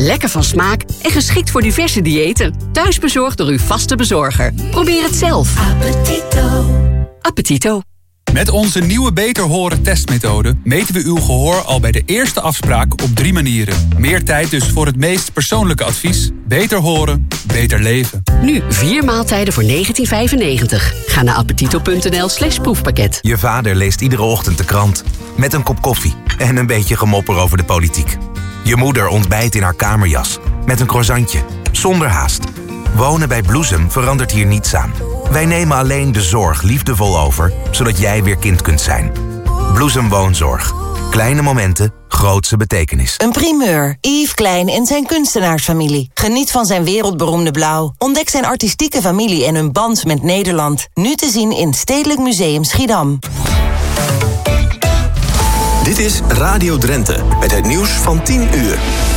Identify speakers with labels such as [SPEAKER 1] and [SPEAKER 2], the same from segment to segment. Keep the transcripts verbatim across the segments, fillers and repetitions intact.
[SPEAKER 1] Lekker van smaak en geschikt voor diverse diëten. Thuisbezorgd door uw vaste bezorger. Probeer het zelf.
[SPEAKER 2] Appetito.
[SPEAKER 1] Appetito.
[SPEAKER 3] Met onze nieuwe Beter Horen testmethode meten we uw gehoor al bij de eerste afspraak op drie manieren. Meer tijd dus voor het meest persoonlijke advies. Beter horen, beter leven.
[SPEAKER 1] Nu vier maaltijden voor negentien vijfennegentig. Ga naar appetito.nl slash proefpakket.
[SPEAKER 4] Je vader leest iedere ochtend de krant. Met een kop koffie en een beetje gemopper over de politiek. Je moeder ontbijt in haar kamerjas. Met een croissantje. Zonder haast. Wonen bij Bloesem verandert hier niets aan. Wij nemen alleen de zorg liefdevol over, zodat jij weer kind kunt zijn. Bloesem Woonzorg. Kleine momenten, grootse betekenis.
[SPEAKER 5] Een primeur. Yves Klein en zijn kunstenaarsfamilie. Geniet van zijn wereldberoemde blauw. Ontdek zijn artistieke familie en hun band met Nederland. Nu te zien in Stedelijk Museum Schiedam.
[SPEAKER 6] Dit is Radio Drenthe, met het nieuws van tien uur.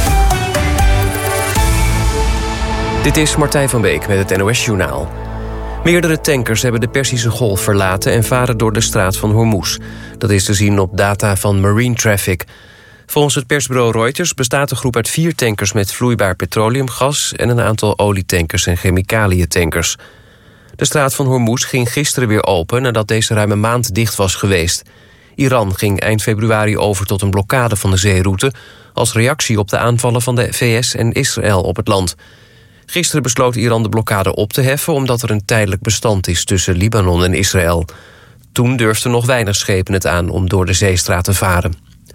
[SPEAKER 7] Dit is Martijn van Beek met het N O S-journaal. Meerdere tankers hebben de Perzische Golf verlaten en varen door de straat van Hormuz. Dat is te zien op data van Marine Traffic. Volgens het persbureau Reuters bestaat de groep uit vier tankers met vloeibaar petroleumgas en een aantal olietankers en chemicaliëntankers. De straat van Hormuz ging gisteren weer open nadat deze ruim een maand dicht was geweest. Iran ging eind februari over tot een blokkade van de zeeroute als reactie op de aanvallen van de V S en Israël op het land. Gisteren besloot Iran de blokkade op te heffen omdat er een tijdelijk bestand is tussen Libanon en Israël. Toen durfden nog weinig schepen het aan om door de zeestraat te varen.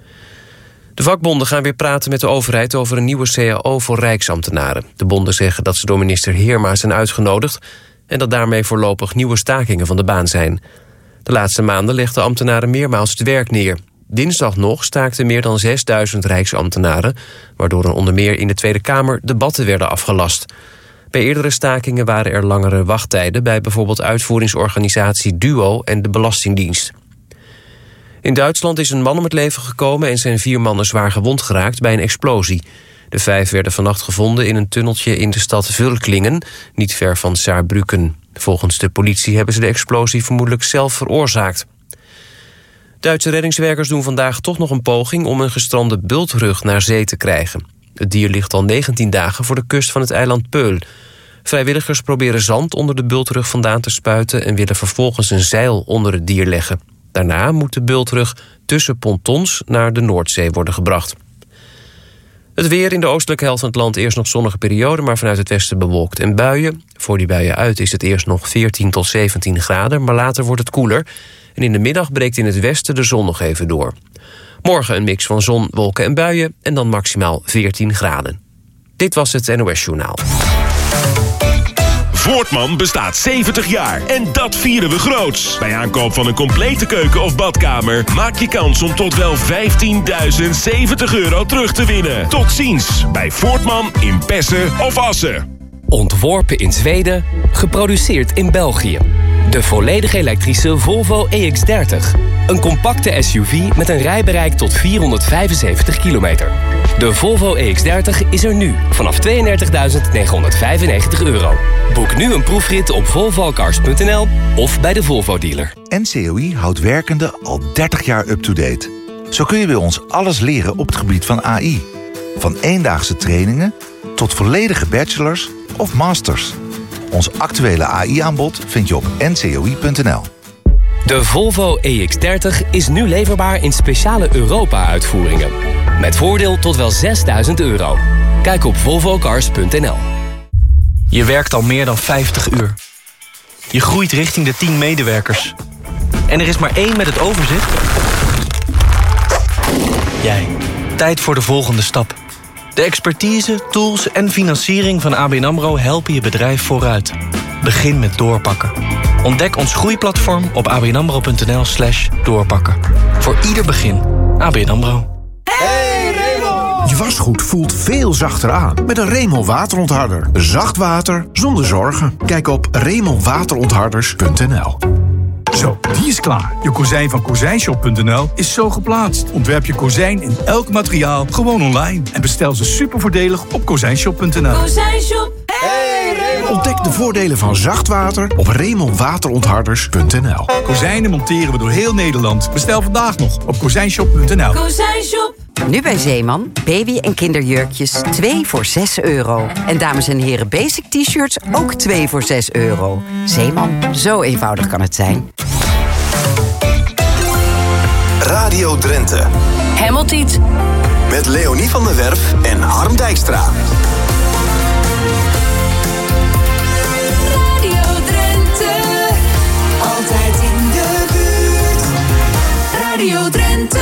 [SPEAKER 7] De vakbonden gaan weer praten met de overheid over een nieuwe C A O voor rijksambtenaren. De bonden zeggen dat ze door minister Heerma zijn uitgenodigd en dat daarmee voorlopig nieuwe stakingen van de baan zijn. De laatste maanden legden ambtenaren meermaals het werk neer. Dinsdag nog staakten meer dan zesduizend rijksambtenaren, waardoor er onder meer in de Tweede Kamer debatten werden afgelast. Bij eerdere stakingen waren er langere wachttijden bij bijvoorbeeld uitvoeringsorganisatie DUO en de Belastingdienst. In Duitsland is een man om het leven gekomen en zijn vier mannen zwaar gewond geraakt bij een explosie. De vijf werden vannacht gevonden in een tunneltje in de stad Völklingen, niet ver van Saarbrücken. Volgens de politie hebben ze de explosie vermoedelijk zelf veroorzaakt. Duitse reddingswerkers doen vandaag toch nog een poging om een gestrande bultrug naar zee te krijgen. Het dier ligt al negentien dagen voor de kust van het eiland Peul. Vrijwilligers proberen zand onder de bultrug vandaan te spuiten en willen vervolgens een zeil onder het dier leggen. Daarna moet de bultrug tussen pontons naar de Noordzee worden gebracht. Het weer in de oostelijke helft van het land eerst nog zonnige periode, maar vanuit het westen bewolkt en buien. Voor die buien uit is het eerst nog veertien tot zeventien graden, maar later wordt het koeler. En in de middag breekt in het westen de zon nog even door. Morgen een mix van zon, wolken en buien en dan maximaal veertien graden. Dit was het N O S-journaal.
[SPEAKER 8] Voortman bestaat zeventig jaar en dat vieren we groots. Bij aankoop van een complete keuken of badkamer maak je kans om tot wel vijftienduizend zeventig euro terug te winnen. Tot ziens bij Voortman in Pessen of Assen.
[SPEAKER 9] Ontworpen in Zweden, geproduceerd in België. De volledig elektrische Volvo E X dertig. Een compacte S U V met een rijbereik tot vierhonderdvijfenzeventig kilometer. De Volvo E X dertig is er nu vanaf tweeëndertigduizend negenhonderdvijfennegentig euro. Boek nu een proefrit op volvocars punt n l of bij de Volvo dealer.
[SPEAKER 10] N C O I houdt werkenden al dertig jaar up-to-date. Zo kun je bij ons alles leren op het gebied van A I. Van eendaagse trainingen tot volledige bachelors of masters. Ons actuele A I-aanbod vind je op n c o i punt n l.
[SPEAKER 9] De Volvo E X dertig is nu leverbaar in speciale Europa-uitvoeringen. Met voordeel tot wel zesduizend euro. Kijk op volvocars punt n l.
[SPEAKER 11] Je werkt al meer dan vijftig uur. Je groeit richting de tien medewerkers. En er is maar één met het overzicht. Jij. Tijd voor de volgende stap. De expertise, tools en financiering van A B N AMRO helpen je bedrijf vooruit. Begin met doorpakken. Ontdek ons groeiplatform op abnamro punt n l slash doorpakken. Voor ieder begin. A B N AMRO.
[SPEAKER 12] Hey Raymond! Je wasgoed voelt veel zachter aan met een Raymond waterontharder. Zacht water zonder zorgen. Kijk op raymond waterontharders punt n l.
[SPEAKER 13] Zo, die is klaar. Je kozijn van kozijnshop punt n l is zo geplaatst. Ontwerp je kozijn in elk materiaal gewoon online. En bestel ze super voordelig op kozijnshop punt n l.
[SPEAKER 2] Kozijnshop. Hey Raymond!
[SPEAKER 12] Ontdek de voordelen van zacht water op raymond waterontharders punt n l.
[SPEAKER 13] Kozijnen monteren we door heel Nederland. Bestel vandaag nog op kozijnshop punt n l.
[SPEAKER 2] Kozijnshop.
[SPEAKER 14] Nu bij Zeeman, baby- en kinderjurkjes twee voor zes euro. En dames en heren basic t-shirts ook twee voor zes euro. Zeeman, zo eenvoudig kan het zijn.
[SPEAKER 6] Radio Drenthe.
[SPEAKER 2] Hemeltiet.
[SPEAKER 6] Met Leonie van der Werf en Harm Dijkstra.
[SPEAKER 2] Radio Drenthe. Altijd in de buurt. Radio Drenthe.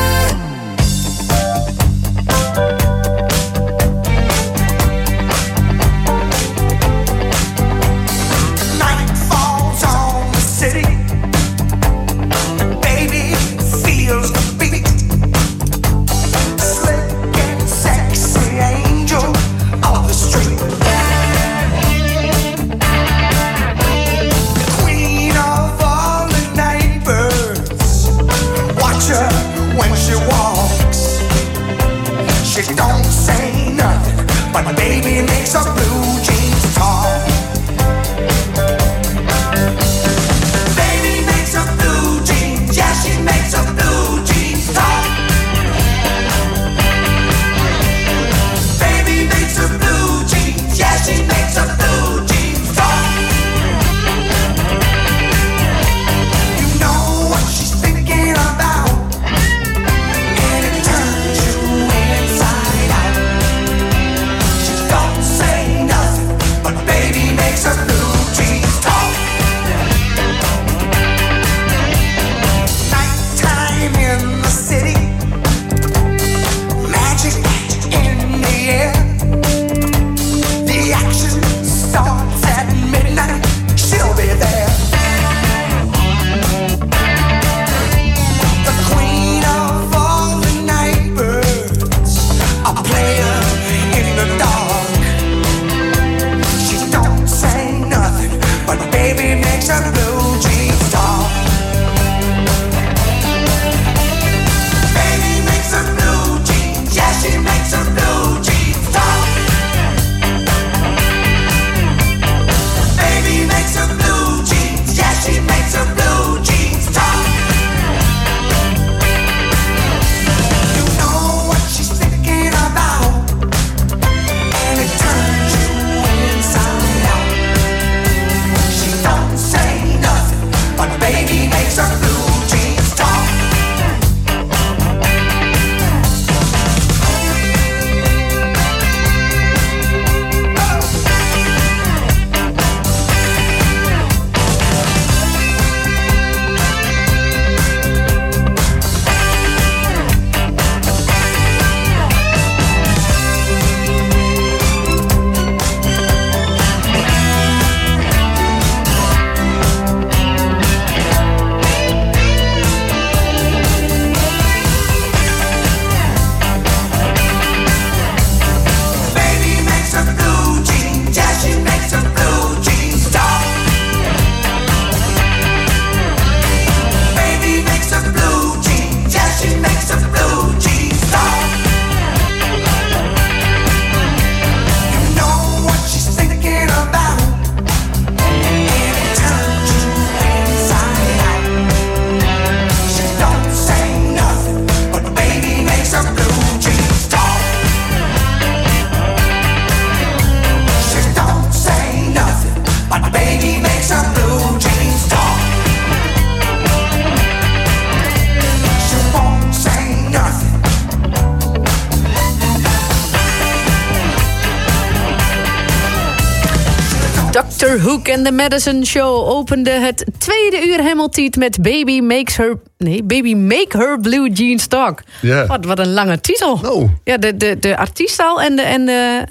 [SPEAKER 15] doctor Hook en The Madison Show opende het tweede uur Hemeltiet met Baby Makes Her... Nee, Baby Make Her Blue Jeans Talk.
[SPEAKER 16] Yeah.
[SPEAKER 15] Wat, wat een lange titel.
[SPEAKER 16] Oh.
[SPEAKER 15] Ja, de, de, de artiest al en, de, en de,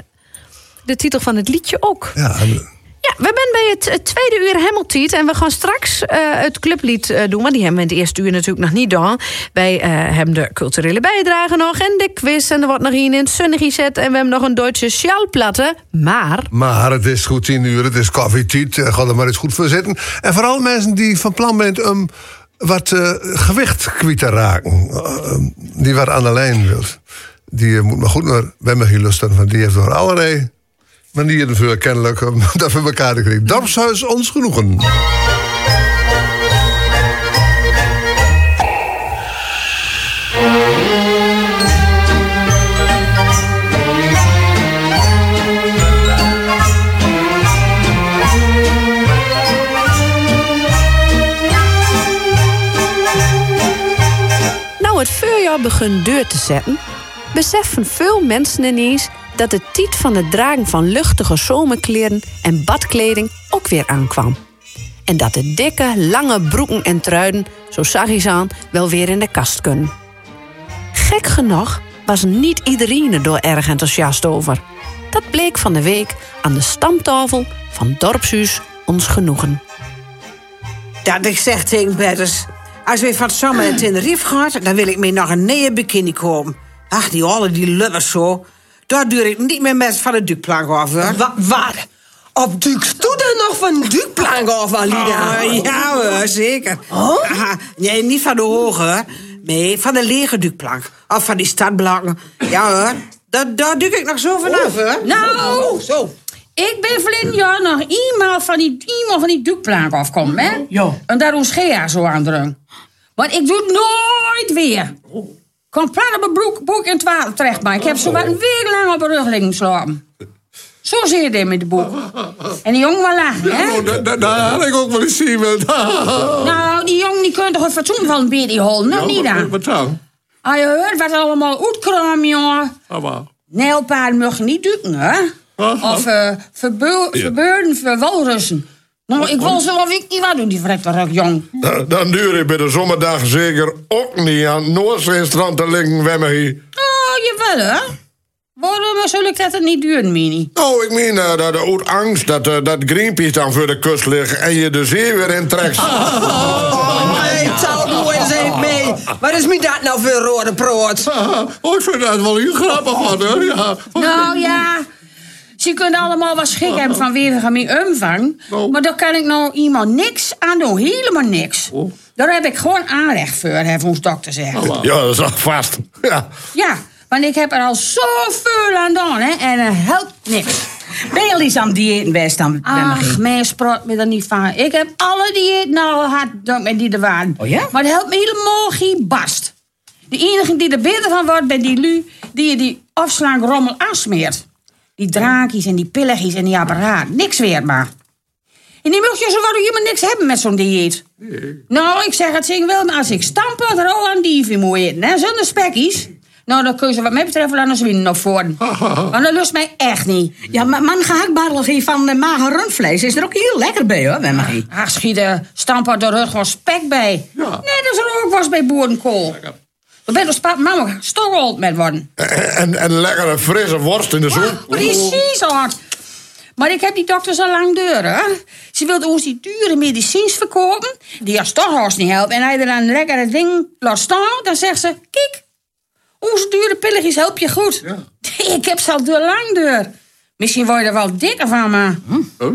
[SPEAKER 15] de titel van het liedje ook.
[SPEAKER 16] Ja,
[SPEAKER 15] Ja, we zijn bij het, het tweede uur Hemeltiet en we gaan straks uh, het clublied uh, doen. Maar die hebben we in het eerste uur natuurlijk nog niet gedaan. Wij uh, hebben de culturele bijdrage nog en de quiz. En er wordt nog een in het zonnige gezet. En we hebben nog een Duitse sjaalplatte. Maar...
[SPEAKER 16] Maar het is goed tien uur, het is koffietijd. Ga er maar eens goed voor zitten. En vooral mensen die van plan zijn om wat uh, gewicht kwijt te raken. Uh, die wat aan de lijn wil. Die uh, moet maar goed naar bij me luisteren. Want die heeft door allerlei... manieren voor kennelijk um, dat we elkaar krijgen. Dorpshuis ons genoegen.
[SPEAKER 15] winter begint deur te zetten, beseffen veel mensen ineens dat de tijd van het dragen van luchtige zomerkleren en badkleding ook weer aankwam. En dat de dikke, lange broeken en truiden, zo zachtjes aan, wel weer in de kast kunnen. Gek genoeg was niet iedereen er door erg enthousiast over. Dat bleek van de week aan de stamtafel van Dorpshuis Ons Genoegen.
[SPEAKER 17] Dat ik zeg tegen Betters, als we van zomer in Tenerife gaat, dan wil ik mee nog een nieuwe bikini komen. Ach, die olle, die lubbers zo. Daar duur ik niet meer met van de dukplank af, hoor.
[SPEAKER 18] Wa waar? Op Dukes doet er nog van dukplank af, Alida?
[SPEAKER 17] Uh, ja hoor, zeker.
[SPEAKER 18] Oh?
[SPEAKER 17] Uh, nee, niet van de hoge, nee, van de lege dukplank. Of van die stadblanken. Ja hoor, daar, daar duik ik nog zo vanaf, oh. hoor.
[SPEAKER 19] Nou,
[SPEAKER 17] oh, zo.
[SPEAKER 19] Ik ben verleden jaar nog eenmaal van die, eenmaal van die dukplank afkomen, hè?
[SPEAKER 18] Ja.
[SPEAKER 19] En daar ons Gea zo aan drang. Want ik doe het nooit weer. Kom plat op mijn broek, broek in het water terecht, maar ik heb zo wat een week lang op mijn rug liggen slapen. Zo zie je dit met de boek. En die jongen wel lachen, hè?
[SPEAKER 20] Ja, daar da, had ik ook wel eens zien.
[SPEAKER 19] Nou, die jongen die kunt toch een fatsoen van een beetje holen, nog niet aan.
[SPEAKER 20] Wat dan?
[SPEAKER 19] Ah, je hoort wat allemaal uitkramen, jongen. Nijlpaarden mogen niet duiken, hè? Of uh, verbeurden voor walrussen. Nou, ik wil zo of ik niet wat doen, die verrekte jong.
[SPEAKER 20] Dan, dan duur ik bij de zomerdag zeker ook niet aan het Noordzeestrand te liggen, Wemmerie.
[SPEAKER 19] Oh, jawel, hè? Waarom zou ik dat het niet duren, Mini?
[SPEAKER 20] Nou, ik meen uh, dat uit angst dat, uh, dat Greenpeace dan voor de kust ligt en je de zee weer intrekt.
[SPEAKER 18] Oh, hey, tel doe eens even mee. Wat is me dat nou voor rode proot?
[SPEAKER 20] Oh, ik vind dat wel heel grappig, hoor. Ja.
[SPEAKER 19] Nou ja, ze kunnen allemaal wat schik hebben van wie we gaan mee omvang. Oh. Maar daar kan ik nou iemand niks aan doen, helemaal niks. Oh. Daar heb ik gewoon aanrecht voor, heeft ons dokter zegt.
[SPEAKER 20] Ja, dat is al vast. Ja.
[SPEAKER 19] Ja. Want ik heb er al zoveel aan gedaan, hè. En het helpt niks.
[SPEAKER 18] Ben je al eens aan diëten best dan?
[SPEAKER 19] Ach, mij spraat me er niet van. Ik heb alle diëten nou gehad, dank met die er waren.
[SPEAKER 18] Oh ja?
[SPEAKER 19] Maar het helpt me helemaal geen bast. De enige die er beter van wordt, ben die lui die je die afslaanrommel afsmeert. Die draakjes en die pilletjes en die apparaat. Niks weer maar. En die mocht je zo wat helemaal niks hebben met zo'n dieet. Nee. Nou, ik zeg het zing wel, maar als ik stampen er al aan dieven moet eten, hè, zonder spekkies. Nou, dan kun je wat mij betreft wel aan de zwinnen nog voor. Want dat lust mij echt niet.
[SPEAKER 18] Ja, maar man, gehaktbarrelgie van uh, mager rundvlees is er ook heel lekker bij, hoor, Wemmerie.
[SPEAKER 19] Ach, schiet de stamper er rug gewoon spek bij. Ja. Nee, dat is er ook was bij boerenkool. Dan ben je spa- mama stokold met worden.
[SPEAKER 20] En, en, en lekkere frisse worst in de soep.
[SPEAKER 19] Oh, precies, hoor. Maar ik heb die dokters al lang deuren, hè. Ze wilden ons die dure medicines verkopen. Die als toch haast niet helpen. En hij er een lekkere ding laat staan, dan zegt ze, kijk. Onze dure pilletjes help je goed. Ja. Ik heb ze al door lang deur. Misschien word je er wel dikker van, maar...
[SPEAKER 17] Hm?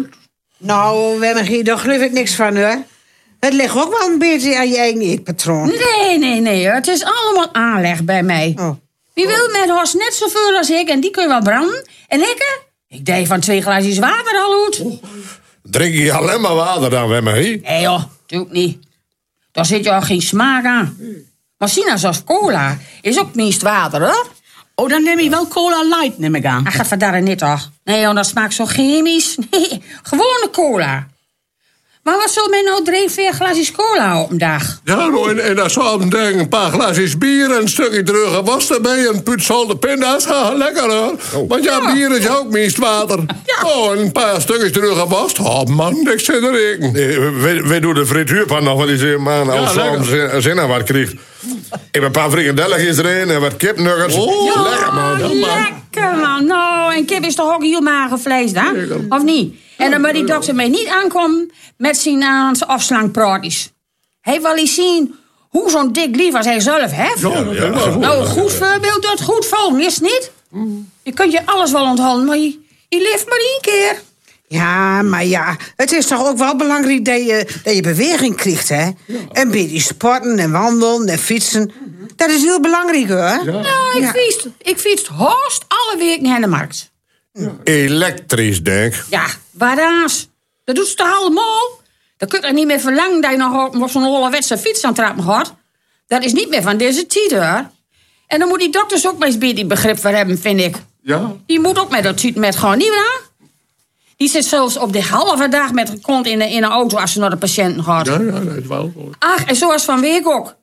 [SPEAKER 17] Nou, Wemmerie, daar geloof ik niks van, hoor. Het ligt ook wel een beetje aan je eigen eetpatroon.
[SPEAKER 19] Nee, nee, nee, hoor. Het is allemaal aanleg bij mij. Oh. Wie wil met Horst net zoveel als ik en die kun je wel branden. En ik, ik deed van twee glaasjes water al uit. Oh.
[SPEAKER 20] Drink je alleen maar water dan, Wemmerie?
[SPEAKER 19] Nee, joh, doe ik niet. Daar zit je al geen smaak aan. Maar sinaas als cola is ook minst water, hoor.
[SPEAKER 18] Oh, dan neem je wel cola light, neem ik aan.
[SPEAKER 19] Ach, gaat vandaar niet, toch? Nee, joh, dat smaakt zo chemisch. Nee, gewone cola. Maar wat zal men nou drie, vier glaasjes cola op een dag?
[SPEAKER 20] Ja, nou, en, en dan zou ik denken, een paar glaasjes bier... en een stukje terug was erbij, een put zolte pinda's. Ha, lekker, hoor. Oh. Want ja, ja, bier is ook minst water. Ja. Oh, en een paar stukjes terug was. Oh, man, niks zit erin. We, we doen de frituurpan nog wel eens in, man. Als ja, soms zin, zin aan wat krijgt. Ik heb een paar frikandelletjes erin en wat kipnuggets.
[SPEAKER 19] Oh,
[SPEAKER 20] ja,
[SPEAKER 19] lekker, man. Lekker, man. Nou, en kip is toch ook heel mager vlees, dan? Of niet? En dan moet die dokter mij niet aankomen met zijn Aanse afslankpraatjes. Hij wil eens zien hoe zo'n dik lief als hij zelf heeft. Ja, ja, ja. Nou, een goed voorbeeld doet goed volgen, is het niet? Je kunt je alles wel onthouden, maar je, je leeft maar één keer.
[SPEAKER 17] Ja, maar ja, het is toch ook wel belangrijk dat je, dat je beweging krijgt, hè? Ja. En beetje sporten en wandelen en fietsen. Dat is heel belangrijk, hoor. Ja.
[SPEAKER 19] Nou, ik ja. fiets, ik fiets hoogst alle weken naar de markt.
[SPEAKER 20] Ja. Elektrisch, denk ik.
[SPEAKER 19] Ja, waardaas. Dat doet ze toch allemaal? Dan kun je niet meer verlangen dat je nog op zo'n ouderwetse fiets aan trappen gaat. Dat is niet meer van deze tijd, hoor. En dan moet die dokters ook maar eens bij die begrip voor hebben, vind ik. Ja. Die moet ook met dat tijd met gewoon niet waar. Die zit zelfs op de halve dag met kont in, de, in een auto als ze naar de patiënten gaat.
[SPEAKER 20] Ja, ja, dat is wel.
[SPEAKER 19] Ach, en zoals van week ook.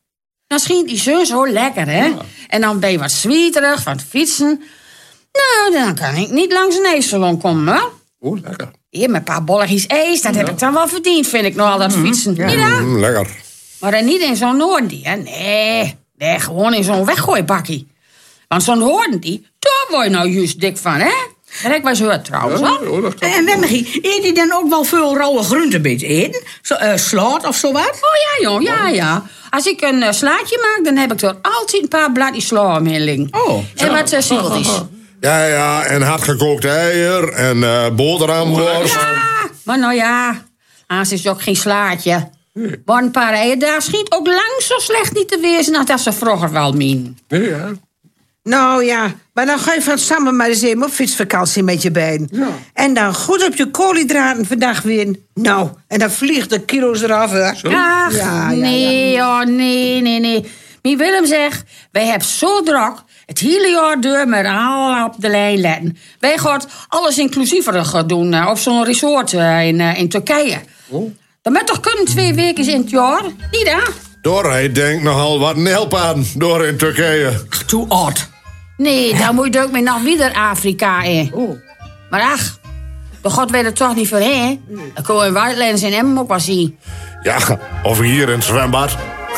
[SPEAKER 19] Dan schijnt die zon zo lekker, hè? Ja. En dan ben je wat zwieterig van het fietsen. Nou, dan kan ik niet langs een ijssalon komen, hè?
[SPEAKER 20] Oeh, lekker.
[SPEAKER 19] Hier, met een paar bolletjes ijs, dat ja. heb ik dan wel verdiend, vind ik nog al dat fietsen.
[SPEAKER 20] Ja.
[SPEAKER 19] Niet dan?
[SPEAKER 20] Mm, lekker.
[SPEAKER 19] Maar dan niet in zo'n Noordendier, hè? Nee, nee, gewoon in zo'n weggooibakkie. Want zo'n Noordendier, daar word je nou juist dik van, hè? Dat heb ik wel eens gehoord, trouwens,
[SPEAKER 20] ja,
[SPEAKER 19] hoor.
[SPEAKER 21] Ja, en Wemmegie, eet hij dan ook wel veel rauwe groenten bij het eten? Zo, uh, slaat of zo wat?
[SPEAKER 19] Oh ja, joh, ja, ja. Als ik een uh, slaatje maak, dan heb ik er altijd een paar bladjes sla in liggen.
[SPEAKER 21] Oh.
[SPEAKER 19] En wat uh, singeltjes.
[SPEAKER 20] Ja, ja, en hardgekookt eier en uh, boterhamworst.
[SPEAKER 19] Ja, maar nou ja, als is ook geen slaatje. Nee. Maar een paar eieren daar schiet ook lang zo slecht niet te wezen als dat ze vroeger wel mien.
[SPEAKER 20] Nee, ja.
[SPEAKER 17] Nou ja, maar dan ga je van samen maar eens even op fietsvakantie met je been. Ja. En dan goed op je koolhydraten vandaag weer. Nou, en dan vliegt de kilo's eraf, hè.
[SPEAKER 19] Ach,
[SPEAKER 17] ja, ja,
[SPEAKER 19] nee,
[SPEAKER 17] ja.
[SPEAKER 19] Oh, nee, nee, nee. Mie Willem zegt, wij hebben zo druk het hele jaar door met al op de lijn letten. Wij gaan alles inclusiever doen uh, op zo'n resort uh, in, uh, in Turkije. Oh. Dat moet toch kunnen twee weken in het jaar? Niet, hè?
[SPEAKER 20] Door, hij denkt nogal wat een help aan door in Turkije.
[SPEAKER 21] Too odd.
[SPEAKER 19] Nee, dan moet je ook mee naar wieder Afrika in. Oh. Maar ach, de god weet er toch niet voor, hè? Dan kunnen we in Wildlands in Emmen ook wel zien.
[SPEAKER 20] Ja, of hier in het zwembad.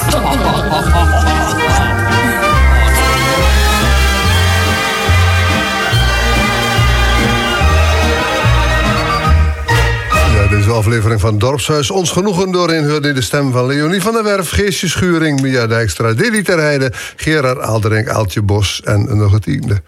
[SPEAKER 16] Deze aflevering van Dorpshuis. Ons genoegen doorin hoorde de stem van Leonie van der Werf, Geesje Schuring, Mia Dijkstra, Deli Terheide, Gerard Aalderink, Aaltje Bos en nog het tiende.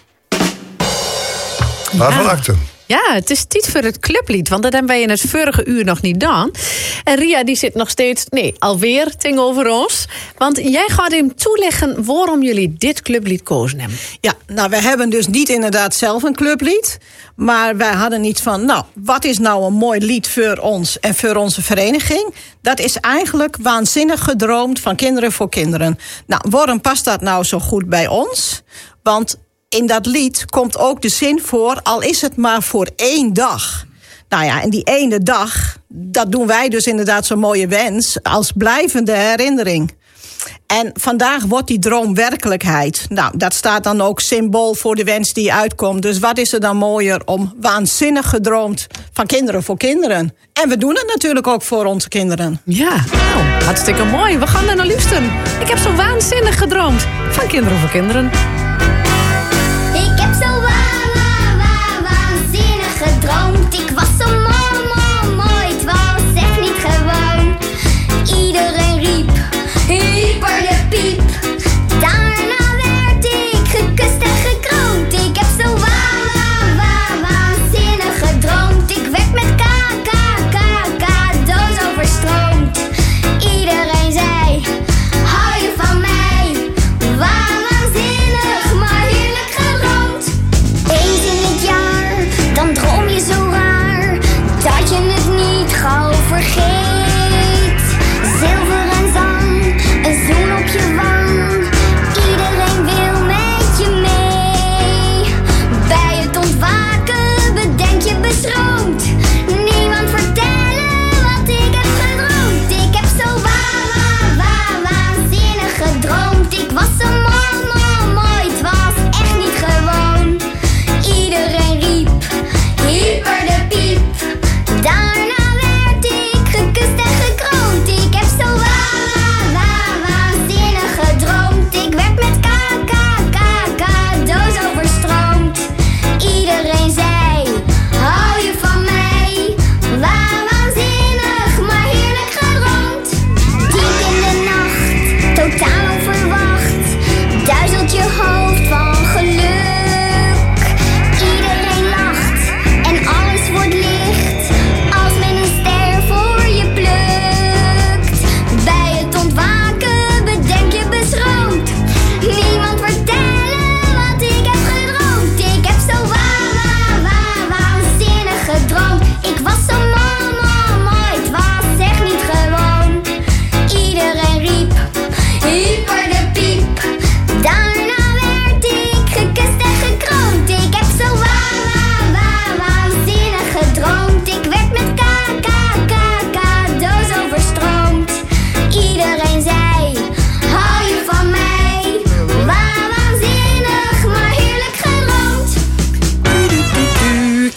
[SPEAKER 16] Waarvan ja. acte?
[SPEAKER 15] Ja, het is tijd voor het clublied, want dat hebben wij in het vorige uur nog niet gedaan. En Ria die zit nog steeds, nee, alweer tegenover ons. Want jij gaat hem toeleggen waarom jullie dit clublied kozen hebben.
[SPEAKER 22] Ja, nou, wij hebben dus niet inderdaad zelf een clublied. Maar wij hadden iets van, nou, wat is nou een mooi lied voor ons en voor onze vereniging? Dat is eigenlijk Waanzinnig gedroomd van Kinderen voor Kinderen. Nou, waarom past dat nou zo goed bij ons? Want in dat lied komt ook de zin voor, al is het maar voor één dag. Nou ja, en die ene dag, dat doen wij dus inderdaad zo'n mooie wens als blijvende herinnering. En vandaag wordt die droom werkelijkheid. Nou, dat staat dan ook symbool voor de wens die uitkomt. Dus wat is er dan mooier om waanzinnig gedroomd van Kinderen voor Kinderen? En we doen het natuurlijk ook voor onze kinderen.
[SPEAKER 15] Ja, nou, hartstikke mooi. We gaan er naar luisteren. Ik heb zo waanzinnig gedroomd van Kinderen voor Kinderen.
[SPEAKER 23] Ik heb zo wa- wa- wa- waanzinnig gedroomd. Ik was zo mooi, mooi, mooi. Het was echt niet gewoon. Iedereen riep, hyper de piep. Daarna werd ik gekust en gekroond. Ik heb zo wa- wa- wa- waanzinnig gedroomd. Ik werd met k, k, k, cadeaus overstroomd. Iedereen zei, hou je van mij? Wa- waanzinnig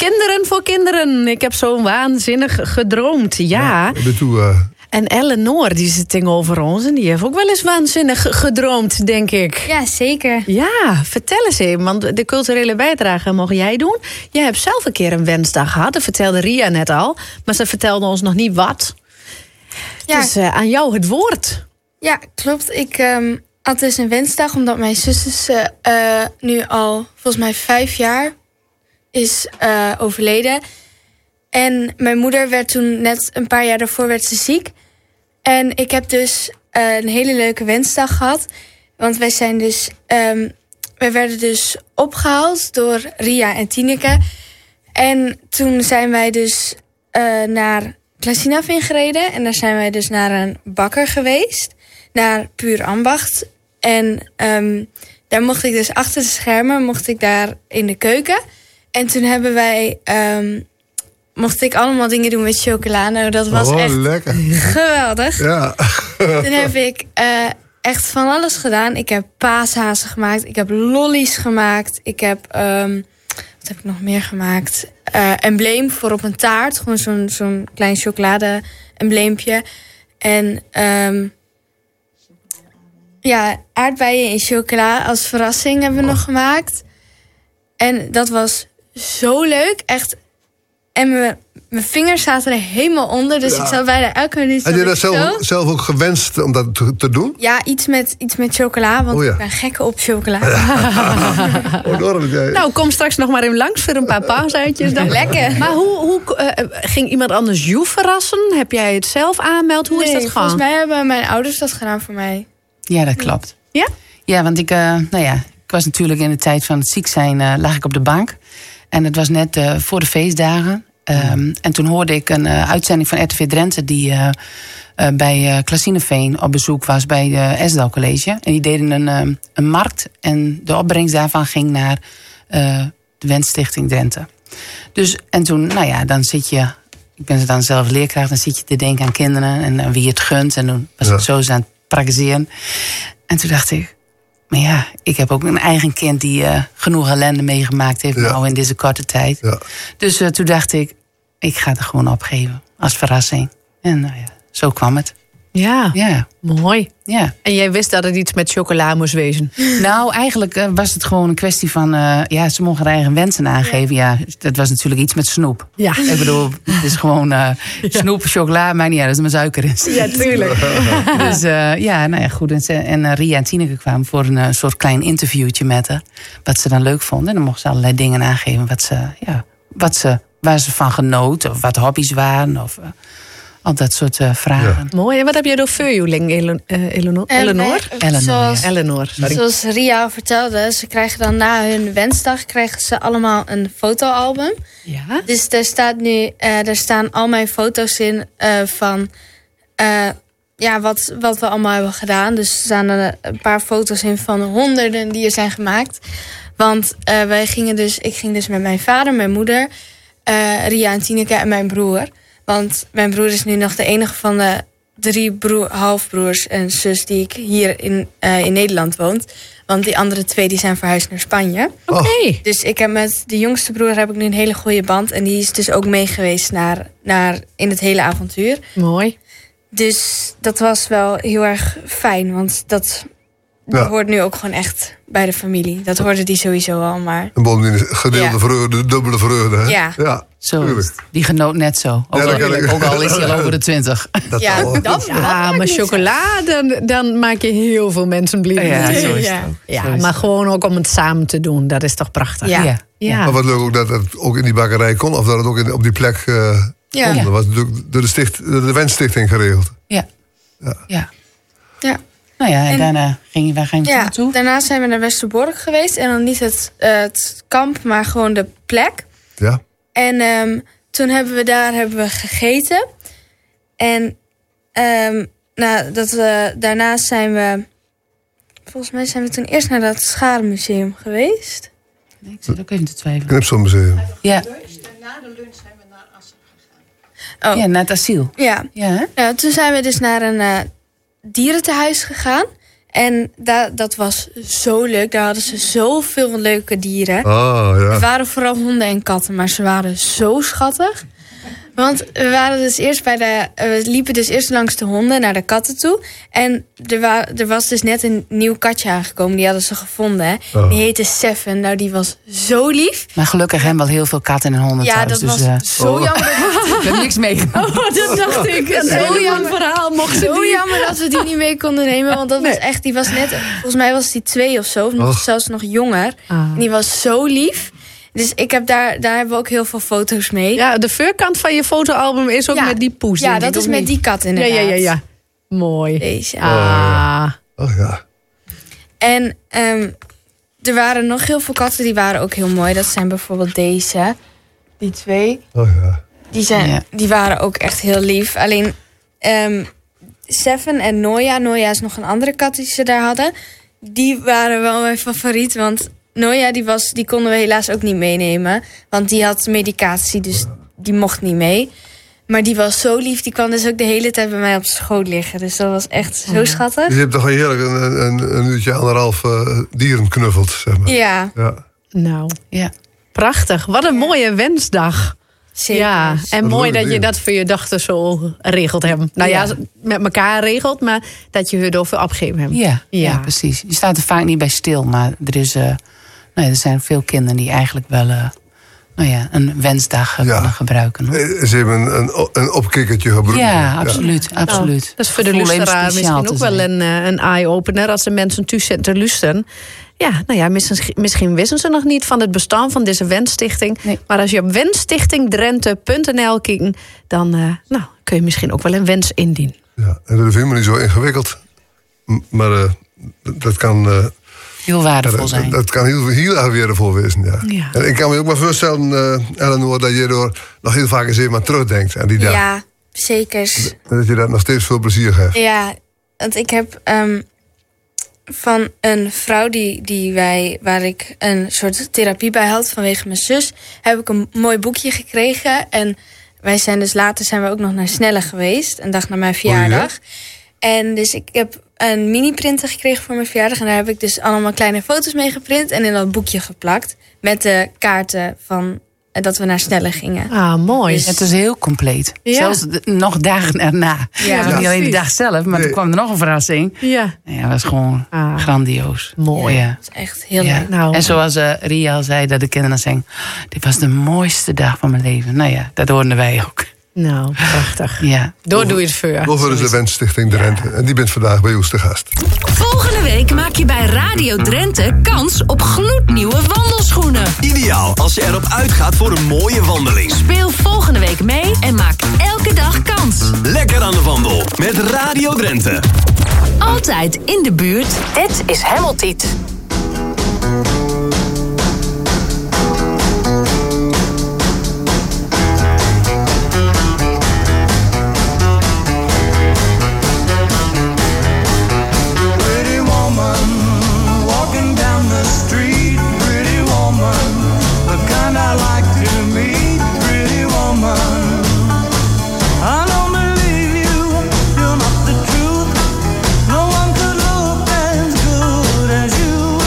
[SPEAKER 15] Kinderen voor kinderen. Ik heb zo waanzinnig gedroomd. Ja.
[SPEAKER 16] ja toe, uh...
[SPEAKER 15] En Eleanor, die zit tegenover ons. En die heeft ook wel eens waanzinnig gedroomd, denk ik.
[SPEAKER 1] Ja, zeker.
[SPEAKER 15] Ja, vertel eens even. Want de culturele bijdrage mocht jij doen. Jij hebt zelf een keer een wensdag gehad. Dat vertelde Ria net al. Maar ze vertelde ons nog niet wat.
[SPEAKER 1] Ja.
[SPEAKER 15] Dus uh, aan jou het woord.
[SPEAKER 1] Ja, klopt. Ik um, had dus een wensdag. Omdat mijn zus is uh, uh, nu al volgens mij vijf jaar is uh, overleden. En mijn moeder werd toen net een paar jaar daarvoor werd ze ziek. En ik heb dus uh, een hele leuke wensdag gehad. Want wij zijn dus... Um, wij werden dus opgehaald door Ria en Tineke. En toen zijn wij dus uh, naar Glasinaveen gereden. En daar zijn wij dus naar een bakker geweest. Naar Puur Ambacht. En um, daar mocht ik dus achter de schermen, mocht ik daar in de keuken. En toen hebben wij... Um, mocht ik allemaal dingen doen met chocola. Nou, dat was
[SPEAKER 16] oh,
[SPEAKER 1] echt
[SPEAKER 16] lekker.
[SPEAKER 1] geweldig.
[SPEAKER 16] Ja.
[SPEAKER 1] Toen heb ik uh, echt van alles gedaan. Ik heb paashazen gemaakt. Ik heb lollies gemaakt. Ik heb, um, wat heb ik nog meer gemaakt? Uh, embleem voor op een taart. Gewoon zo'n zo'n klein chocolade-embleempje. En um, ja, aardbeien in chocola als verrassing hebben we oh. nog gemaakt. En dat was zo leuk. Echt. En mijn, mijn vingers zaten er helemaal onder. Dus ja. ik zat bijna elke minuut...
[SPEAKER 16] Heb je dat zelf, zelf ook gewenst om dat te, te doen?
[SPEAKER 1] Ja, iets met, iets met chocola. Want oh ja. ik ben gek op chocola.
[SPEAKER 16] oh,
[SPEAKER 15] nou, kom straks nog maar even langs voor een paar paasuitjes. Dan.
[SPEAKER 1] Lekker.
[SPEAKER 15] Maar hoe, hoe uh, ging iemand anders jou verrassen? Heb jij het zelf aanmeld? Hoe
[SPEAKER 1] nee,
[SPEAKER 15] is dat gegaan?
[SPEAKER 1] Volgens mij hebben mijn ouders dat gedaan voor mij.
[SPEAKER 3] Ja, dat klopt.
[SPEAKER 15] Ja?
[SPEAKER 3] Ja, want ik, uh, nou ja, ik was natuurlijk in de tijd van het ziek zijn... Uh, lag ik op de bank. En het was net uh, voor de feestdagen. Um, en toen hoorde ik een uh, uitzending van R T V Drenthe... die uh, uh, bij uh, Glasinaveen op bezoek was bij uh, Esdal College. En die deden een, um, een markt. En de opbrengst daarvan ging naar uh, de Wensstichting Drenthe. Dus, en toen, nou ja, dan zit je... Ik ben dan zelf leerkracht, dan zit je te denken aan kinderen... en uh, wie het gunt. En toen was ja. ik zo eens aan het praktiseren. En toen dacht ik... Maar ja, ik heb ook een eigen kind die uh, genoeg ellende meegemaakt heeft... Ja. nou in deze korte tijd. Ja. Dus uh, toen dacht ik, ik ga het gewoon opgeven als verrassing. En nou ja, zo kwam het.
[SPEAKER 15] Ja,
[SPEAKER 3] ja.
[SPEAKER 15] mooi.
[SPEAKER 3] Ja.
[SPEAKER 15] En jij wist dat het iets met chocola moest wezen?
[SPEAKER 3] Nou, eigenlijk uh, was het gewoon een kwestie van... Uh, ja, ze mogen haar eigen wensen aangeven. Ja, dat was natuurlijk iets met snoep.
[SPEAKER 15] Ja.
[SPEAKER 3] Ik bedoel, het is gewoon uh, snoep, chocola, maakt niet uit als er maar suiker is.
[SPEAKER 15] Ja, tuurlijk.
[SPEAKER 3] Dus uh, ja, nou ja, goed. En, en uh, Ria en Tineke kwamen voor een uh, soort klein interviewtje met haar. Wat ze dan leuk vonden. En dan mochten ze allerlei dingen aangeven wat ze, ja, wat ze, waar ze van genoten. Of wat hobby's waren. Of... Uh, al dat soort uh, vragen.
[SPEAKER 15] Ja. Mooi. En wat heb jij door verjoeling, Eleanor? Uh, Eleanor?
[SPEAKER 1] Uh,
[SPEAKER 15] Eleanor?
[SPEAKER 1] Eleanor, zoals,
[SPEAKER 15] ja. Eleanor sorry.
[SPEAKER 1] Zoals Ria vertelde, ze krijgen dan na hun wensdag... krijgen ze allemaal een fotoalbum.
[SPEAKER 15] Ja.
[SPEAKER 1] Dus daar, staat nu, uh, daar staan al mijn foto's in uh, van... Uh, ja, wat, wat we allemaal hebben gedaan. Dus er staan er een paar foto's in van honderden die er zijn gemaakt. Want uh, wij gingen dus, ik ging dus met mijn vader, mijn moeder... Uh, Ria en Tineke en mijn broer... Want mijn broer is nu nog de enige van de drie broer, halfbroers en zus... die ik hier in, uh, in Nederland woont. Want die andere twee die zijn verhuisd naar Spanje.
[SPEAKER 15] Oké. Okay.
[SPEAKER 1] Dus ik heb met de jongste broer heb ik nu een hele goede band. En die is dus ook meegeweest naar, naar in het hele avontuur.
[SPEAKER 15] Mooi.
[SPEAKER 1] Dus dat was wel heel erg fijn. Want dat ja. hoort nu ook gewoon echt bij de familie. Dat hoorde die sowieso al, maar...
[SPEAKER 16] En bovendien gedeelde ja. vreugde, dubbele vreugde. Hè?
[SPEAKER 1] Ja.
[SPEAKER 16] ja.
[SPEAKER 3] Zo, die genoot net zo. Ook, ja, al, ik... ook al is hij al over de twintig.
[SPEAKER 1] Dat ja, dat, dat
[SPEAKER 15] ja maar chocola, dan, dan maak je heel veel mensen blij.
[SPEAKER 3] Ja, zo is
[SPEAKER 15] ja.
[SPEAKER 3] het ook.
[SPEAKER 15] Ja,
[SPEAKER 3] zo is
[SPEAKER 15] maar
[SPEAKER 3] het.
[SPEAKER 15] gewoon ook om het samen te doen. Dat is toch prachtig?
[SPEAKER 1] Ja. Ja.
[SPEAKER 15] ja.
[SPEAKER 16] Maar wat leuk ook dat het ook in die bakkerij kon. Of dat het ook in, op die plek uh,
[SPEAKER 1] ja.
[SPEAKER 16] kon.
[SPEAKER 1] Ja.
[SPEAKER 16] Dat was natuurlijk door de, sticht, de Wensstichting geregeld.
[SPEAKER 3] Ja.
[SPEAKER 16] Ja.
[SPEAKER 3] ja.
[SPEAKER 1] ja.
[SPEAKER 3] Nou ja, en,
[SPEAKER 1] en
[SPEAKER 3] daarna ging je, waar ging je
[SPEAKER 1] ja,
[SPEAKER 3] naartoe?
[SPEAKER 1] Daarna zijn we naar Westerbork geweest. En dan niet het, uh, het kamp, maar gewoon de plek.
[SPEAKER 16] Ja.
[SPEAKER 1] En um, toen hebben we daar hebben we gegeten. En um, nou, dat we, daarna zijn we... Volgens mij zijn we toen eerst naar dat Scharenmuseum geweest.
[SPEAKER 3] Nee, ik zit ook even te twijfelen.
[SPEAKER 16] Knipselmuseum.
[SPEAKER 3] Ja.
[SPEAKER 22] Na de lunch zijn we naar Assen gegaan.
[SPEAKER 1] Oh.
[SPEAKER 3] Ja, naar het asiel.
[SPEAKER 1] Ja.
[SPEAKER 3] ja
[SPEAKER 1] nou, toen zijn we dus naar een uh, dierentehuis gegaan. En da- dat was zo leuk. Daar hadden ze zoveel leuke dieren.
[SPEAKER 16] Oh, ja.
[SPEAKER 1] Het waren vooral honden en katten, maar ze waren zo schattig. Want we waren dus eerst bij de. We liepen dus eerst langs de honden naar de katten toe. En er, wa- er was dus net een nieuw katje aangekomen. Die hadden ze gevonden. Hè.
[SPEAKER 3] Oh.
[SPEAKER 1] Die heette Seven. Nou, die was zo lief.
[SPEAKER 3] Maar gelukkig hebben we wel heel veel katten en honden
[SPEAKER 1] Ja,
[SPEAKER 3] thuis.
[SPEAKER 1] dat
[SPEAKER 3] dus,
[SPEAKER 1] was
[SPEAKER 3] eh,
[SPEAKER 1] zo
[SPEAKER 3] oh.
[SPEAKER 1] jammer.
[SPEAKER 3] We hebben niks meegenomen.
[SPEAKER 15] Oh, dat dacht ik. Een
[SPEAKER 1] Zo
[SPEAKER 15] heel
[SPEAKER 1] jammer.
[SPEAKER 15] verhaal mocht ze
[SPEAKER 1] Zo
[SPEAKER 15] niet.
[SPEAKER 1] jammer dat we die niet mee konden nemen. Want dat was echt. Die was net. Volgens mij was die twee of zo. Of nog,
[SPEAKER 16] Och.
[SPEAKER 1] zelfs nog jonger.
[SPEAKER 15] Ah.
[SPEAKER 1] En die was zo lief. Dus ik heb daar, daar hebben we ook heel veel foto's mee.
[SPEAKER 15] Ja, de voorkant van je fotoalbum is ook
[SPEAKER 1] Ja.
[SPEAKER 15] met die poes.
[SPEAKER 1] Ja,
[SPEAKER 15] denk
[SPEAKER 1] dat
[SPEAKER 15] ik,
[SPEAKER 1] is
[SPEAKER 15] of
[SPEAKER 1] met
[SPEAKER 15] niet?
[SPEAKER 1] die kat
[SPEAKER 15] Ja,
[SPEAKER 1] inderdaad.
[SPEAKER 15] ja, ja, ja. Mooi.
[SPEAKER 1] Deze.
[SPEAKER 15] Ah.
[SPEAKER 16] Oh ja.
[SPEAKER 1] En ehm, er waren nog heel veel katten die waren ook heel mooi. Dat zijn bijvoorbeeld deze. Die twee.
[SPEAKER 16] Oh ja.
[SPEAKER 1] Die, zijn,
[SPEAKER 3] Ja.
[SPEAKER 1] die waren ook echt heel lief. Alleen ehm, Seven en Noja. Noja is nog een andere kat die ze daar hadden. Die waren wel mijn favoriet. Want Noja die was, die konden we helaas ook niet meenemen. Want die had medicatie, dus die mocht niet mee. Maar die was zo lief. Die kwam dus ook de hele tijd bij mij op schoot liggen. Dus dat was echt zo schattig.
[SPEAKER 16] Je hebt toch een heerlijk een, een, een uurtje, anderhalf uh, dieren knuffeld, zeg maar.
[SPEAKER 1] Ja.
[SPEAKER 16] Ja.
[SPEAKER 15] Nou,
[SPEAKER 3] ja.
[SPEAKER 15] Prachtig. Wat een mooie wensdag.
[SPEAKER 1] Zeker.
[SPEAKER 15] Ja, en
[SPEAKER 16] Wat
[SPEAKER 15] mooi
[SPEAKER 16] leuk
[SPEAKER 15] dat je
[SPEAKER 16] weer.
[SPEAKER 15] dat voor je dochter zo regelt hebben. Nou ja,
[SPEAKER 3] Ja.
[SPEAKER 15] met elkaar regelt, maar dat je er door veel opgegeven hebt.
[SPEAKER 3] Ja, ja.
[SPEAKER 15] Ja.
[SPEAKER 3] precies. Je staat er vaak niet bij stil, maar er, is, uh, nou ja, er zijn veel kinderen die eigenlijk wel uh, nou ja, een wensdag uh,
[SPEAKER 16] Ja.
[SPEAKER 3] kunnen gebruiken. Hoor.
[SPEAKER 16] Eh, Ze hebben een, een, een opkikkertje gebruikt.
[SPEAKER 3] Ja, absoluut. absoluut.
[SPEAKER 15] Nou, dat is voor de
[SPEAKER 3] Voel even
[SPEAKER 15] luisteraar
[SPEAKER 3] speciaal
[SPEAKER 15] misschien
[SPEAKER 3] te
[SPEAKER 15] ook wel
[SPEAKER 3] zijn.
[SPEAKER 15] een, eh, een eye-opener als de mensen thuis zitten te luisteren. Ja, nou ja, misschien, misschien wisten ze nog niet van het bestaan van deze Wensstichting.
[SPEAKER 3] Nee.
[SPEAKER 15] Maar als je op wensstichting drenthe punt n l kijkt, dan uh, nou, kun je misschien ook wel een wens indienen.
[SPEAKER 16] Ja, en dat is helemaal niet zo ingewikkeld. M- Maar uh, dat kan... Uh,
[SPEAKER 3] heel waardevol
[SPEAKER 16] dat,
[SPEAKER 3] zijn.
[SPEAKER 16] Dat kan heel, heel erg waardevol wezen, ja.
[SPEAKER 15] Ja.
[SPEAKER 16] En ik kan me ook maar voorstellen, uh, Eleanor, dat je er nog heel vaak eens even aan terugdenkt aan die dag.
[SPEAKER 1] Ja, zeker.
[SPEAKER 16] En dat je daar nog steeds veel plezier geeft.
[SPEAKER 1] Ja, want ik heb um, van een vrouw die, die wij, waar ik een soort therapie bij had vanwege mijn zus, heb ik een mooi boekje gekregen. En wij zijn dus later zijn we ook nog naar Snelle geweest, een dag na mijn verjaardag. En dus ik heb een mini-printer gekregen voor mijn verjaardag. En daar heb ik dus allemaal kleine foto's mee geprint en in dat boekje geplakt. Met de kaarten van uh, dat we naar Snelle gingen.
[SPEAKER 15] Ah, mooi.
[SPEAKER 1] Dus-
[SPEAKER 3] Het is heel compleet.
[SPEAKER 1] Ja.
[SPEAKER 3] Zelfs de- nog dagen erna.
[SPEAKER 1] Ja.
[SPEAKER 3] Het was niet
[SPEAKER 15] Ja,
[SPEAKER 3] alleen de
[SPEAKER 15] precies.
[SPEAKER 3] dag zelf, maar
[SPEAKER 16] Nee.
[SPEAKER 3] toen kwam er nog een verrassing.
[SPEAKER 15] Ja.
[SPEAKER 3] Ja, dat was gewoon
[SPEAKER 15] Ah.
[SPEAKER 3] grandioos.
[SPEAKER 15] Mooi.
[SPEAKER 3] Ja.
[SPEAKER 1] Dat is echt heel
[SPEAKER 3] Ja.
[SPEAKER 1] leuk.
[SPEAKER 15] Nou.
[SPEAKER 3] En zoals uh, Ria al zei, dat de kinderen zeggen, dit was de mooiste dag van mijn leven. Nou ja, dat hoorden wij ook.
[SPEAKER 15] Nou, prachtig.
[SPEAKER 3] Ja.
[SPEAKER 15] Door doe je het voor.
[SPEAKER 16] Over is de Wensstichting Drenthe. En die bent vandaag bij ons te gast.
[SPEAKER 2] Volgende week maak je bij Radio Drenthe kans op gloednieuwe wandelschoenen.
[SPEAKER 6] Ideaal als je erop uitgaat voor een mooie wandeling.
[SPEAKER 2] Speel volgende week mee en maak elke dag kans.
[SPEAKER 6] Lekker aan de wandel met Radio Drenthe.
[SPEAKER 2] Altijd in de buurt. Dit is Hamiltiet.
[SPEAKER 4] Pretty woman, walking down the street. Pretty woman, the kind I like to meet. Pretty woman, I don't believe you, you're not the truth. No one could look as good as you.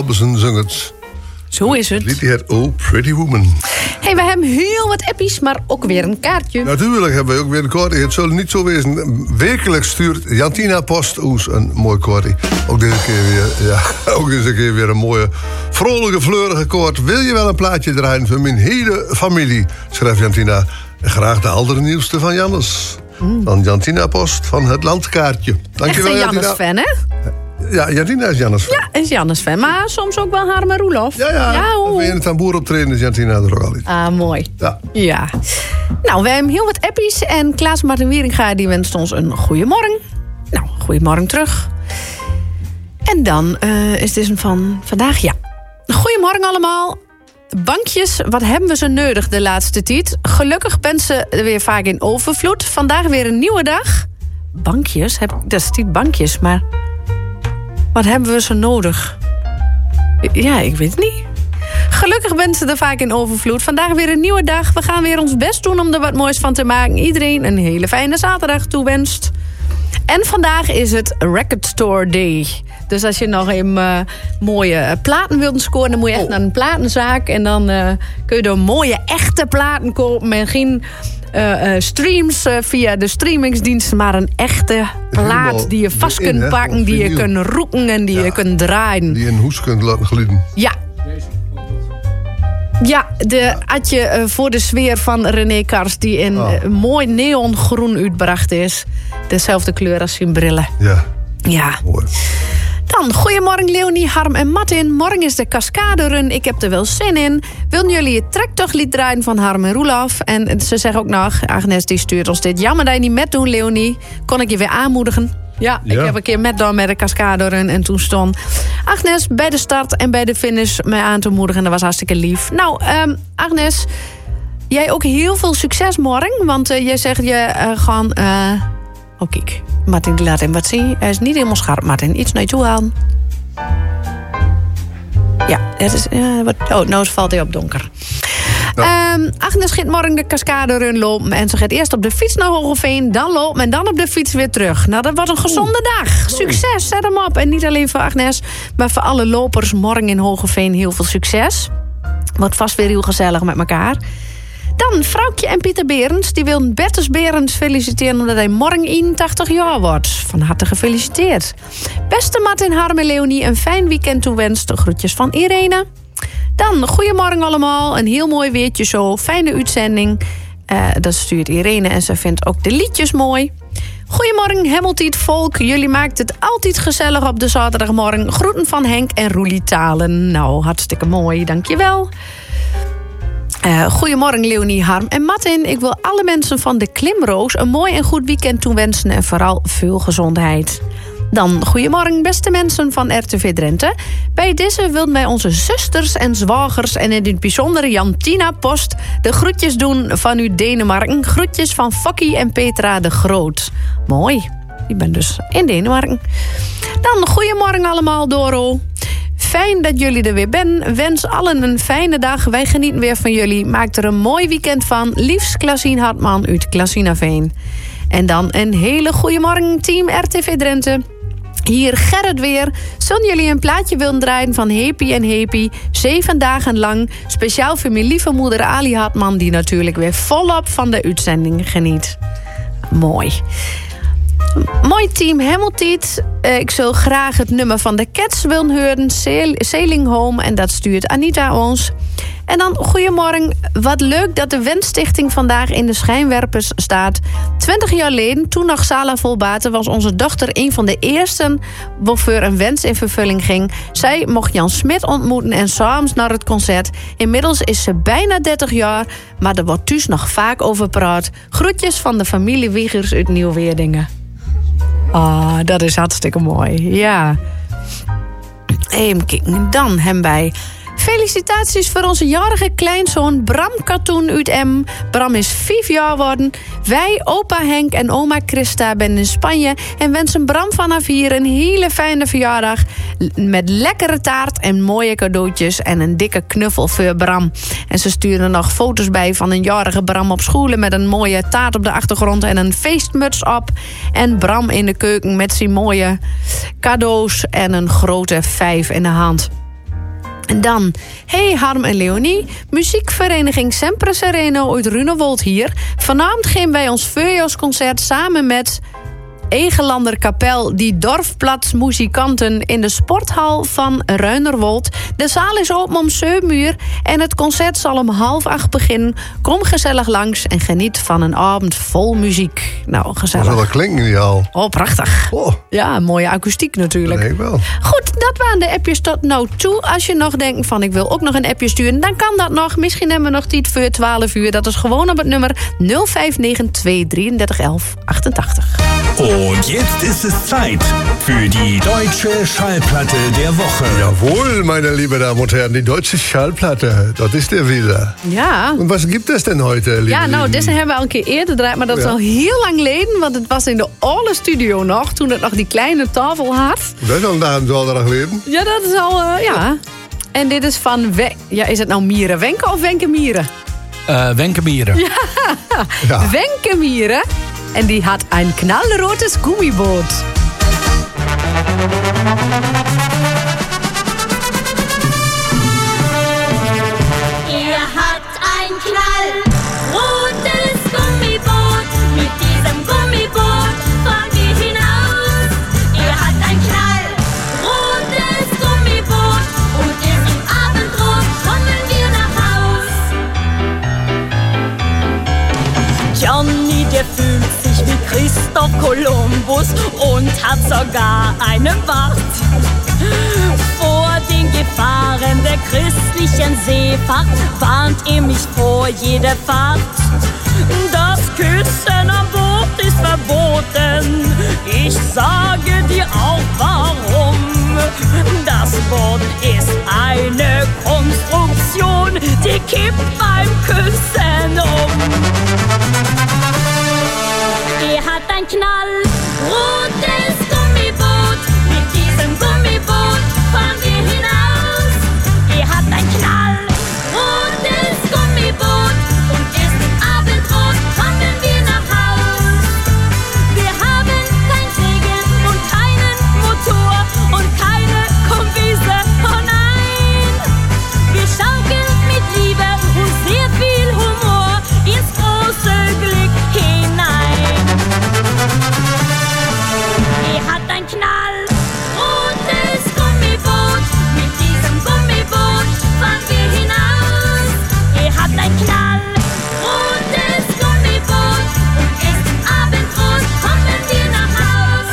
[SPEAKER 16] Robertson zong het.
[SPEAKER 15] Zo is het.
[SPEAKER 16] Lied die heet Oh Pretty Woman.
[SPEAKER 15] Hey, we hebben heel wat appies, maar ook weer een kaartje.
[SPEAKER 16] Natuurlijk hebben we ook weer een korting. Het zal niet zo wezen. Wekelijks stuurt Jantina Post ons een mooi korting. Ook deze keer weer, ja, ook deze keer weer een mooie, vrolijke, fleurige koord. Wil je wel een plaatje draaien voor mijn hele familie? Schrijft Jantina. En graag de allernieuwste van Jannes. Mm. Van Jantina Post van het Landkaartje. Dankjewel,
[SPEAKER 15] Jantina. Echt een Jannes-fan, hè?
[SPEAKER 16] Ja, Jantina is Jannes-fan.
[SPEAKER 15] Ja, is Jannes-fan. Maar soms ook wel Harm en Roelof.
[SPEAKER 16] Ja, ja. ja oh. Ben je in het tamboer optreden is Jantina er ook al iets.
[SPEAKER 15] Ah, mooi.
[SPEAKER 16] Ja.
[SPEAKER 15] ja. Nou, we hebben heel wat appies. En Klaas Martin Wieringa die wenst ons een goeiemorgen. Nou, goeiemorgen terug. En dan uh, is dit een van vandaag. Ja. Goeiemorgen allemaal. Bankjes, wat hebben we ze nodig de laatste tijd? Gelukkig ben ze weer vaak in overvloed. Vandaag weer een nieuwe dag. Bankjes? Heb, dat is niet bankjes, maar... Wat hebben we ze nodig? Ja, ik weet het niet. Gelukkig ben ze er vaak in overvloed. Vandaag weer een nieuwe dag. We gaan weer ons best doen om er wat moois van te maken. Iedereen een hele fijne zaterdag toewenst. En vandaag is het Record Store Day. Dus als je nog een uh, mooie platen wilt scoren... dan moet je echt oh. naar een platenzaak. En dan uh, kun je er mooie, echte platen kopen. En geen uh, uh, streams uh, via de streamingsdiensten... maar een echte plaat die je vast in, kunt pakken... He, die je kunt roeken en die ja. je kunt draaien.
[SPEAKER 16] Die je in hoes kunt laten glieden.
[SPEAKER 15] Ja. Ja, de Adje uh, voor de sfeer van René Kars... die in oh. uh, mooi neongroen uitbracht is. Dezelfde kleur als zijn brillen.
[SPEAKER 16] Ja.
[SPEAKER 15] Ja.
[SPEAKER 16] Mooi.
[SPEAKER 15] Dan, goedemorgen Leonie, Harm en Martin. Morgen is de Cascaderun. Ik heb er wel zin in. Willen jullie het trektochtlied draaien van Harm en Roelof? En ze zeggen ook nog, Agnes die stuurt ons dit. Jammer dat je niet met doen, Leonie. Kon ik je weer aanmoedigen? Ja, ja. Ik heb een keer met dan met de Cascaderun. En toen stond Agnes bij de start en bij de finish mij aan te moedigen. Dat was hartstikke lief. Nou, um, Agnes, jij ook heel veel succes morgen. Want uh, jij zegt je uh, gewoon... Uh, Oh, kijk. Martin, die laat hem wat zien. Hij is niet helemaal scherp, Martin. Iets naar je toe halen. Ja, het is... Uh, wat, oh, nou valt hij op donker. Ja. Um, Agnes gaat morgen de Cascaderun lopen. En ze gaat eerst op de fiets naar Hogeveen. Dan lopen en dan op de fiets weer terug. Nou, dat wordt een gezonde dag. Succes, zet hem op. En niet alleen voor Agnes, maar voor alle lopers morgen in Hogeveen heel veel succes. Wordt vast weer heel gezellig met elkaar. Dan Vrouwtje en Pieter Berends. Die wil Bertus Berends feliciteren omdat hij morgen eenentachtig jaar wordt. Van harte gefeliciteerd. Beste Martin, Harm en Leonie, een fijn weekend toewenst. Groetjes van Irene. Dan, goedemorgen allemaal. Een heel mooi weertje zo. Fijne uitzending. Uh, dat stuurt Irene en ze vindt ook de liedjes mooi. Goedemorgen, Hemeltiet volk. Jullie maakt het altijd gezellig op de zaterdagmorgen. Groeten van Henk en Roelie Talen. Nou, hartstikke mooi, dankjewel. Uh, goedemorgen Leonie, Harm en Martin. Ik wil alle mensen van de Klimroos een mooi en goed weekend toewensen en vooral veel gezondheid. Dan, goedemorgen beste mensen van R T V Drenthe. Bij deze wilden wij onze zusters en zwagers en in het bijzonder Jantina Post de groetjes doen van uw Denemarken. Groetjes van Fokkie en Petra de Groot. Mooi, ik ben dus in Denemarken. Dan, goedemorgen allemaal Doro. Fijn dat jullie er weer zijn. Wens allen een fijne dag. Wij genieten weer van jullie. Maak er een mooi weekend van. Liefst Klasien Hartman uit Klasinaveen. En dan een hele goede morgen, team R T V Drenthe. Hier Gerrit weer. Zullen jullie een plaatje willen draaien van Happy en Happy? Zeven dagen lang. Speciaal voor mijn lieve moeder Ali Hartman, die natuurlijk weer volop van de uitzending geniet. Mooi. Mooi team Hemeltiet. Uh, ik zou graag het nummer van de Cats willen horen. Sailing Home. En dat stuurt Anita ons. En dan, goedemorgen. Wat leuk dat de Wensstichting vandaag in de schijnwerpers staat. Twintig jaar geleden, toen nog Sala Volbaten, was onze dochter een van de eersten waarvoor een wens in vervulling ging. Zij mocht Jan Smit ontmoeten en samen naar het concert. Inmiddels is ze bijna dertig jaar, maar er wordt thuis nog vaak over praat. Groetjes van de familie Wiegers uit Nieuw-Weerdingen. Ah, dat is hartstikke mooi, ja. Even kijken, dan hebben wij... Felicitaties voor onze jarige kleinzoon Bram Katoen uit M. Bram is vijf jaar geworden. Wij, opa Henk en oma Christa, zijn in Spanje... en wensen Bram vanaf hier een hele fijne verjaardag... met lekkere taart en mooie cadeautjes... en een dikke knuffel voor Bram. En ze sturen nog foto's bij van een jarige Bram op school... met een mooie taart op de achtergrond en een feestmuts op. En Bram in de keuken met zijn mooie cadeaus... en een grote vijf in de hand. Dan, hey Harm en Leonie, muziekvereniging Sempre Sereno uit Runewold hier. Vanavond gaan wij ons voorjaarsconcert samen met Egelander Kapel, die dorfplaats muzikanten in de sporthal van Ruinerwold. De zaal is open om zeven uur en het concert zal om half acht beginnen. Kom gezellig langs en geniet van een avond vol muziek. Nou, gezellig.
[SPEAKER 16] Wat zal dat klinken, die al?
[SPEAKER 15] Oh, prachtig.
[SPEAKER 16] Oh.
[SPEAKER 15] Ja, mooie akoestiek natuurlijk.
[SPEAKER 16] Nee, wel.
[SPEAKER 15] Goed, dat waren de appjes tot nu toe. Als je nog denkt van ik wil ook nog een appje sturen, dan kan dat nog. Misschien hebben we nog tijd voor twaalf uur. Dat is gewoon op het nummer nul vijf negen twee drieëndertig elf achtentachtig.
[SPEAKER 5] Und jetzt ist es Zeit für die deutsche Schallplatte der Woche.
[SPEAKER 16] Jawohl, meine lieben Damen und Herren, die deutsche Schallplatte. Dat is der wieder.
[SPEAKER 15] Ja.
[SPEAKER 16] Und was gibt es denn heute, liebe
[SPEAKER 15] Ja, nou,
[SPEAKER 16] lieben?
[SPEAKER 15] deze hebben we al een keer eerder gedraaid, maar dat is
[SPEAKER 16] Ja.
[SPEAKER 15] al heel lang geleden. Want het was in de oude studio nog, toen het nog die kleine tafel had.
[SPEAKER 16] Dat is al een dag geleden.
[SPEAKER 15] Ja, dat is al, uh, ja. En dit is van, We ja, is het nou Mieren Wenke of Wenke Mieren?
[SPEAKER 7] Uh, Wenke Mieren.
[SPEAKER 15] Ja, ja. Wenke Mieren. En die had een knalrotes Gummiboot.
[SPEAKER 8] Er hat ein knallrotes Gummiboot. Mit diesem Gummiboot fahren wir hinaus. Er hat ein knallrotes Gummiboot. Und erst im Abendrot kommen wir nach Haus.
[SPEAKER 24] Johnny, der fühlt sich wie Christoph Kolumbus und hat sogar einen Bart. Vor den Gefahren der christlichen Seefahrt warnt er mich vor jeder Fahrt. Das Küssen am Boot ist verboten. Ich sage dir auch warum. Das Boot ist eine Konstruktion, die kippt beim Küssen um.
[SPEAKER 8] Er hat ein knallrotes Gummiboot. Mit diesem Gummiboot fahren wir hinaus. Er hat ein knallrotes Gummiboot. Und erst im Abendrot kommen wir nach Haus. Wir haben kein Segel und keinen Motor und keine Kombise, oh nein. Wir schaukeln mit Liebe und sehr viel Humor ins große Glück hinein. Er hat ein knallrotes Gummiboot. Mit diesem Gummiboot fahren wir hinaus. Er hat ein knallrotes Gummiboot. Und erst im Abendrot kommen wir nach Haus.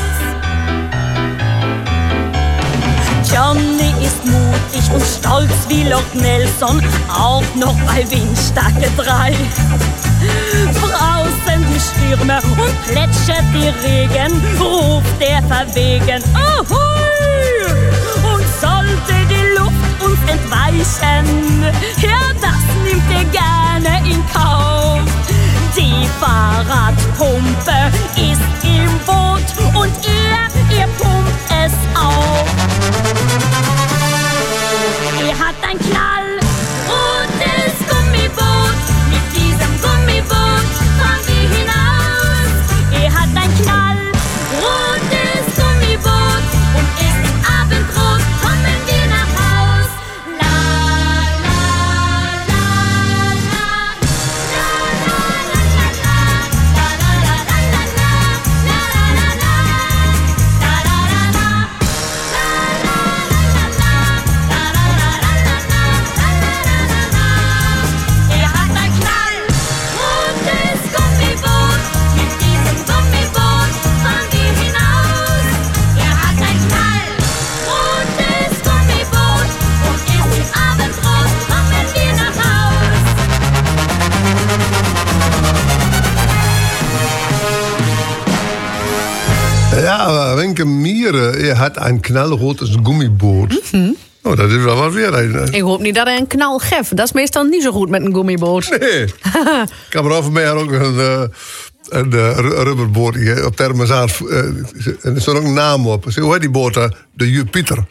[SPEAKER 24] Johnny ist mutig und stolz wie Loch Nelson, auch noch bei Windstärke drei. Draußen die Stürme und plätschert der Regen, ruft er verwegen, Ahoi! Und sollte die Luft uns entweichen, ja, das nimmt er gerne in Kauf. Die Fahrradpumpe ist im Boot und er, er pumpt es auf.
[SPEAKER 8] Er hat ein knallrotes Gummiboot. Mit diesem Gummiboot fahren wir hinaus.
[SPEAKER 24] Er hat ein
[SPEAKER 8] knallrotes Gummiboot. Und erst im Abendrot kommen wir nach Haus. La, la, la, la. La, la, la, la, la. La, la, la, la, la, la. La, la, la, la. La, la, la, la. La, la, la, la, la. La, la, la, la, la, la. Er hat ein knallrotes Gummiboot. Mit diesem Gummiboot fahren wir hinaus. Er hat ein knallrotes Gummiboot. Und erst im Abendrot kommen wir nach Haus.
[SPEAKER 16] Ja, aber Wenke Mieren, er hat ein knallrotes Gummiboot.
[SPEAKER 15] Mhm.
[SPEAKER 16] Oh, dat is wel wat weer.
[SPEAKER 15] Ik hoop niet dat hij een knal geeft. Dat is meestal niet zo goed met een gummiboot.
[SPEAKER 16] Nee. Ik kan er over mij ook een, uh, een uh, rubberboot hier op Termezaan. Uh, en er staat ook een naam op. Zeg, hoe heet die boot? Uh, de Jupiter.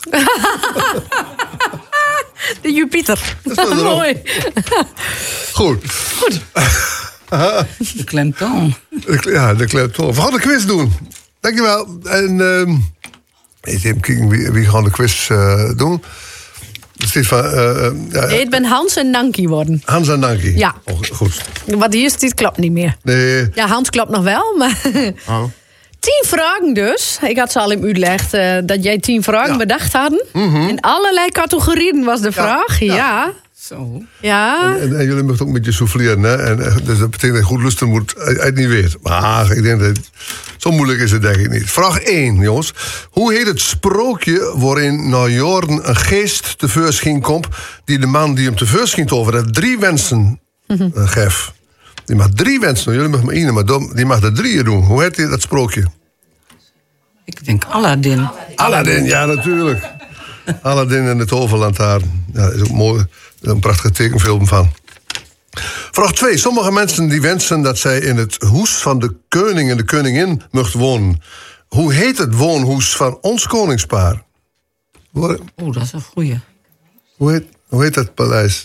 [SPEAKER 15] De Jupiter.
[SPEAKER 16] Dat is wel
[SPEAKER 15] mooi.
[SPEAKER 16] Goed.
[SPEAKER 15] Goed.
[SPEAKER 7] De klemtoon.
[SPEAKER 16] Ja, de klemtoon. We gaan de quiz doen. Dankjewel. En uh, eens even kijken wie, wie gaan de quiz uh, doen. Het is van... Uh, uh, ja,
[SPEAKER 15] nee, het ben Hans en Nanki worden.
[SPEAKER 16] Hans en Nanki?
[SPEAKER 15] Ja.
[SPEAKER 16] Oh, goed.
[SPEAKER 15] Wat hier staat klopt niet meer.
[SPEAKER 16] Nee.
[SPEAKER 15] Ja, Hans klopt nog wel, maar...
[SPEAKER 16] Oh.
[SPEAKER 15] Tien vragen dus. Ik had ze al in uitgelegd uh, dat jij tien vragen ja. bedacht hadden.
[SPEAKER 16] Mm-hmm.
[SPEAKER 15] In allerlei categorieën was de vraag, ja.
[SPEAKER 16] Ja.
[SPEAKER 15] ja.
[SPEAKER 19] Zo.
[SPEAKER 15] Ja.
[SPEAKER 16] En, en, en jullie moeten ook een beetje souffleren, hè? En, dus dat betekent dat je goed lusten moet, uit, uit niet weet. Maar ik denk dat... Zo moeilijk is het denk ik niet. Vraag één, jongens. Hoe heet het sprookje waarin na jaren een geest tevoorschijn komt... die de man die hem tevoorschijn toverde drie wensen mm-hmm. uh, geeft? Die mag drie wensen doen. Jullie mag maar één, maar die mag er drieën doen. Hoe heet die, dat sprookje?
[SPEAKER 19] Ik denk Aladdin.
[SPEAKER 16] Aladdin, ja, natuurlijk. Aladdin en de toverlantaarn. Ja, is ook mooi. Er is een prachtige tekenfilm van. Vraag twee. Sommige mensen die wensen dat zij in het hoes van de koning en de koningin mocht wonen. Hoe heet het woonhoes van ons koningspaar?
[SPEAKER 19] Oeh, dat is een goeie.
[SPEAKER 16] Hoe heet, hoe heet dat paleis?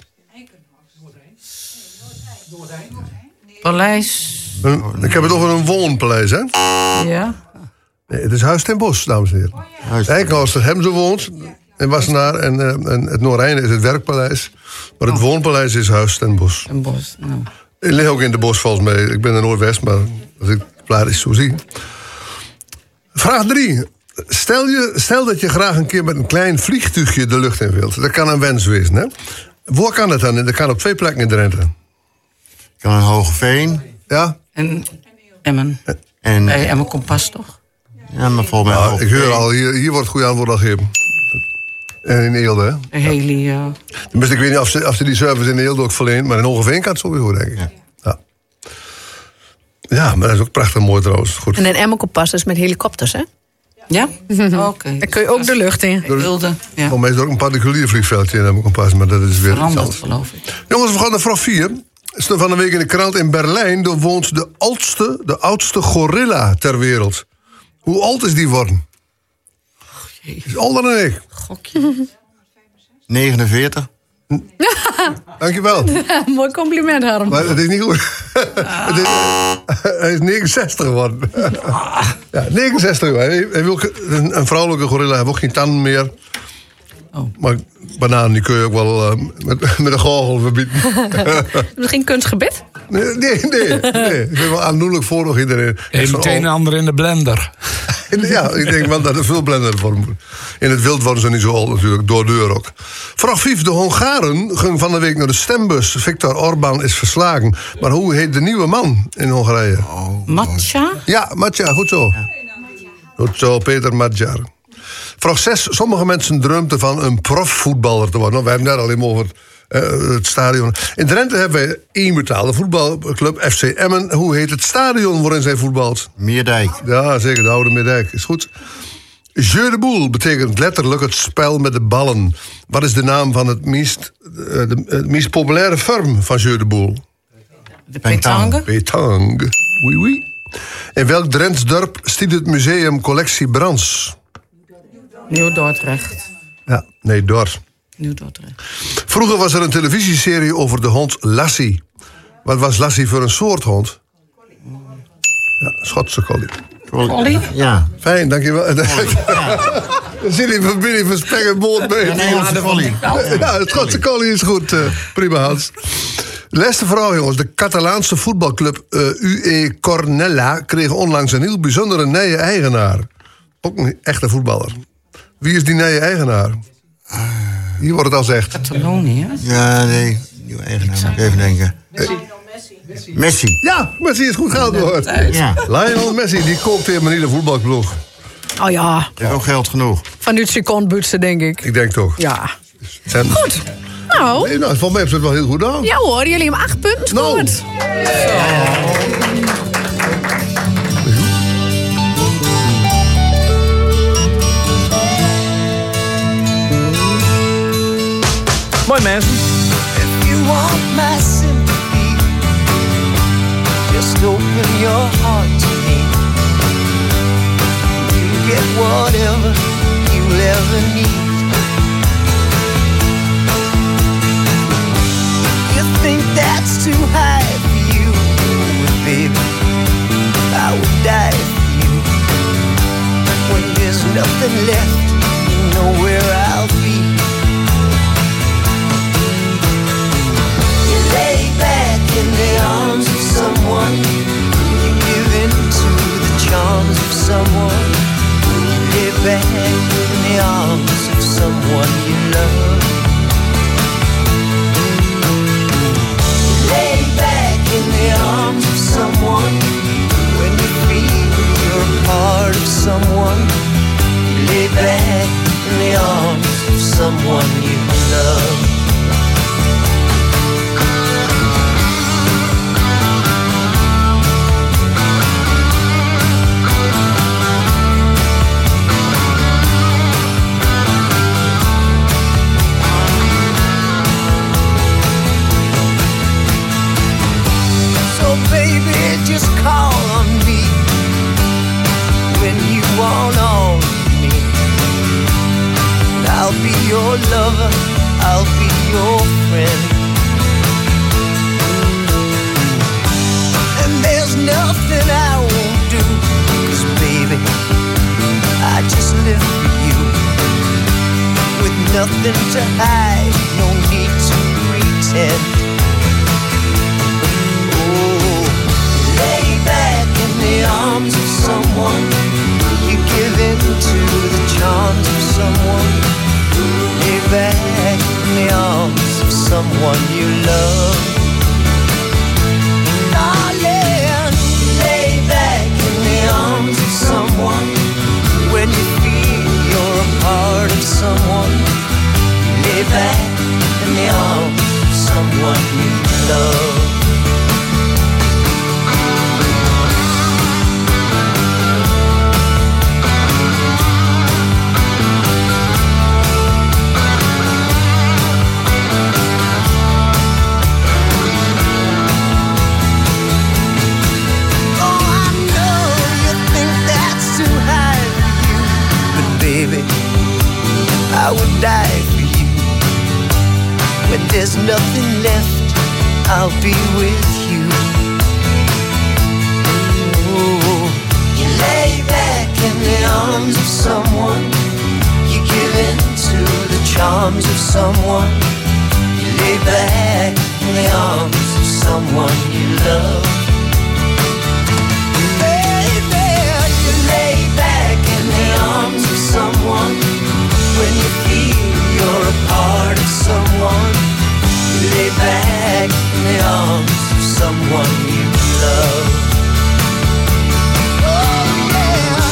[SPEAKER 19] Paleis...
[SPEAKER 16] Een, ik heb het over een woonpaleis, hè?
[SPEAKER 19] Ja.
[SPEAKER 16] Nee, het is Huis ten Bosch, dames en heren. Eikenhuis, dat hebben ze woont in Wassenaar. En, uh, en het Noordeinde is het werkpaleis. Maar het oh. woonpaleis is Huis ten Bosch.
[SPEAKER 19] Ten Bosch, nou.
[SPEAKER 16] Ik lig ook in de bos volgens mij. Ik ben in Noordwest, maar als ik het klaar is zo zie. Vraag drie. Stel, je, stel dat je graag een keer met een klein vliegtuigje de lucht in wilt. Dat kan een wens wezen, hè? Waar kan dat dan? Dat kan op twee plekken in Drenthe.
[SPEAKER 9] Kan een Hogeveen.
[SPEAKER 16] Ja.
[SPEAKER 19] En Emmen.
[SPEAKER 9] En
[SPEAKER 19] bij Emmen Kompas, toch?
[SPEAKER 9] Ja, maar volgens mij.
[SPEAKER 16] Ah, ik hoor al, hier, hier wordt goed antwoord al gegeven. En in Eelde, hè?
[SPEAKER 19] Een hele, ja.
[SPEAKER 16] Dus ik weet niet of ze, of ze die service in Eelde ook verleent, maar in Hogeveen kan het sowieso, denk ik. Ja. Ja. Ja, maar dat is ook prachtig mooi trouwens. Goed.
[SPEAKER 15] En in Emmen Kompas is met helikopters, hè?
[SPEAKER 19] Ja? Oké. Okay.
[SPEAKER 15] Dan kun je ook de lucht in.
[SPEAKER 19] Wilde, ja.
[SPEAKER 16] Voor mij is er ook een particulier vliegveldje in Emmen Kompas, maar dat is weer iets anders.
[SPEAKER 19] Geloof ik.
[SPEAKER 16] Jongens, we gaan naar vraag vier. Stond van de week in de krant in Berlijn. Daar woont de oudste, de oudste gorilla ter wereld. Hoe oud is die worden?
[SPEAKER 19] Oh,
[SPEAKER 16] is ouder dan ik.
[SPEAKER 19] Gokje.
[SPEAKER 9] negenenveertig.
[SPEAKER 16] Dankjewel.
[SPEAKER 15] Ja, mooi compliment, Harm.
[SPEAKER 16] Maar het is niet goed. Ah. Het is, hij is negenenzestig geworden. Ah. Ja, negenenzestig. Hij, hij wil, een, een vrouwelijke gorilla heeft ook geen tanden meer.
[SPEAKER 19] Oh.
[SPEAKER 16] Maar bananen die kun je ook wel uh, met, met een gorgel verbieden.
[SPEAKER 15] Misschien kunstgebit?
[SPEAKER 16] Nee, nee, nee. nee. Ik ben wel aandoenlijk voor nog iedereen.
[SPEAKER 7] En meteen een ander in de blender.
[SPEAKER 16] Ja, ik denk wel dat er veel blender voor moet. In het wild worden ze niet zo oud natuurlijk, door deur ook. Vraag vijf. De Hongaren gingen van de week naar de stembus. Viktor Orbán is verslagen. Maar hoe heet de nieuwe man in Hongarije?
[SPEAKER 19] Oh, Matja?
[SPEAKER 16] Ja, Matja, goed zo. Ja. Goed zo, Peter Matjar. Vraag zes. Sommige mensen droomden van een profvoetballer te worden. We hebben het net al even over uh, het stadion. In Drenthe hebben wij één betaalde voetbalclub, F C Emmen. Hoe heet het stadion waarin zij voetbalt?
[SPEAKER 9] Meerdijk.
[SPEAKER 16] Ja, zeker, de oude Meerdijk. Is goed. Jeu de boule betekent letterlijk het spel met de ballen. Wat is de naam van het meest, uh, de, het meest populaire vorm van Jeu de boule?
[SPEAKER 19] De pétanque.
[SPEAKER 16] Pétanque. Oui, oui. In welk Drents dorp stiet het museum Collectie Brands?
[SPEAKER 19] Nieuw-Dordrecht.
[SPEAKER 16] Ja, nee, Dort.
[SPEAKER 19] Nieuw-Dordrecht.
[SPEAKER 16] Vroeger was er een televisieserie over de hond Lassie. Wat was Lassie voor een soort hond? Ja, Schotse collie.
[SPEAKER 19] Collie?
[SPEAKER 9] Ja.
[SPEAKER 16] Fijn, dankjewel. Ja. Dan zit hij van binnen van spek en boord mee.
[SPEAKER 9] Ja, nee, ja, de collie.
[SPEAKER 16] Ja, het Schotse collie is goed. Uh, prima, Hans. Laatste vrouw, jongens. De Catalaanse voetbalclub uh, U E Cornella kreeg onlangs een heel bijzondere nieuwe eigenaar. Ook een echte voetballer. Wie is die nieuwe eigenaar? Hier wordt het al gezegd.
[SPEAKER 19] Catalonië?
[SPEAKER 9] Ja, nee. Nieuwe eigenaar, moet ik even denken. Messi. Messi. Messi.
[SPEAKER 16] Ja, Messi is goed geld hoor.
[SPEAKER 9] Ja.
[SPEAKER 16] Lionel Messi, die koopt helemaal niet de voetbalploeg.
[SPEAKER 15] Oh ja.
[SPEAKER 9] Die heeft ook geld genoeg.
[SPEAKER 15] Van uw secondbutsen, denk ik.
[SPEAKER 16] Ik denk toch.
[SPEAKER 15] Ja.
[SPEAKER 16] Zijn...
[SPEAKER 15] Goed. Nou.
[SPEAKER 16] Nee, nou, volgens mij hebben ze het wel heel goed gedaan.
[SPEAKER 15] Ja hoor, jullie hebben acht punten gescoord.
[SPEAKER 16] No.
[SPEAKER 10] Mooi mensen.
[SPEAKER 4] If you want my sympathy, just open your heart to me. You get whatever you ever need. You think that's too high for you, but baby, I would die for you. When there's nothing left, you know where I'll be. of someone. Lay back in the arms of someone you love. Lay back in the arms of someone. When you feel you're a part of someone. Lay back in the arms of someone you love. Just call on me when you want all of me. I'll be your lover, I'll be your friend. And there's nothing I won't do, 'cause baby, I just live for you. With nothing to hide, no need to pretend. The arms of someone, you give in to the charms of someone. Lay back in the arms of someone you love. Darling, lay back in the arms of someone. When you feel you're a part of someone. Lay back in the arms of someone you love. I would die for you. When there's nothing left, I'll be with you. Ooh. You lay back in the arms of someone. You give in to the charms of someone. You lay back in the arms of someone you love. Baby, you lay back in the arms of someone. When you feel you're a part of someone, you lay back in the arms of someone you love. Oh, yeah.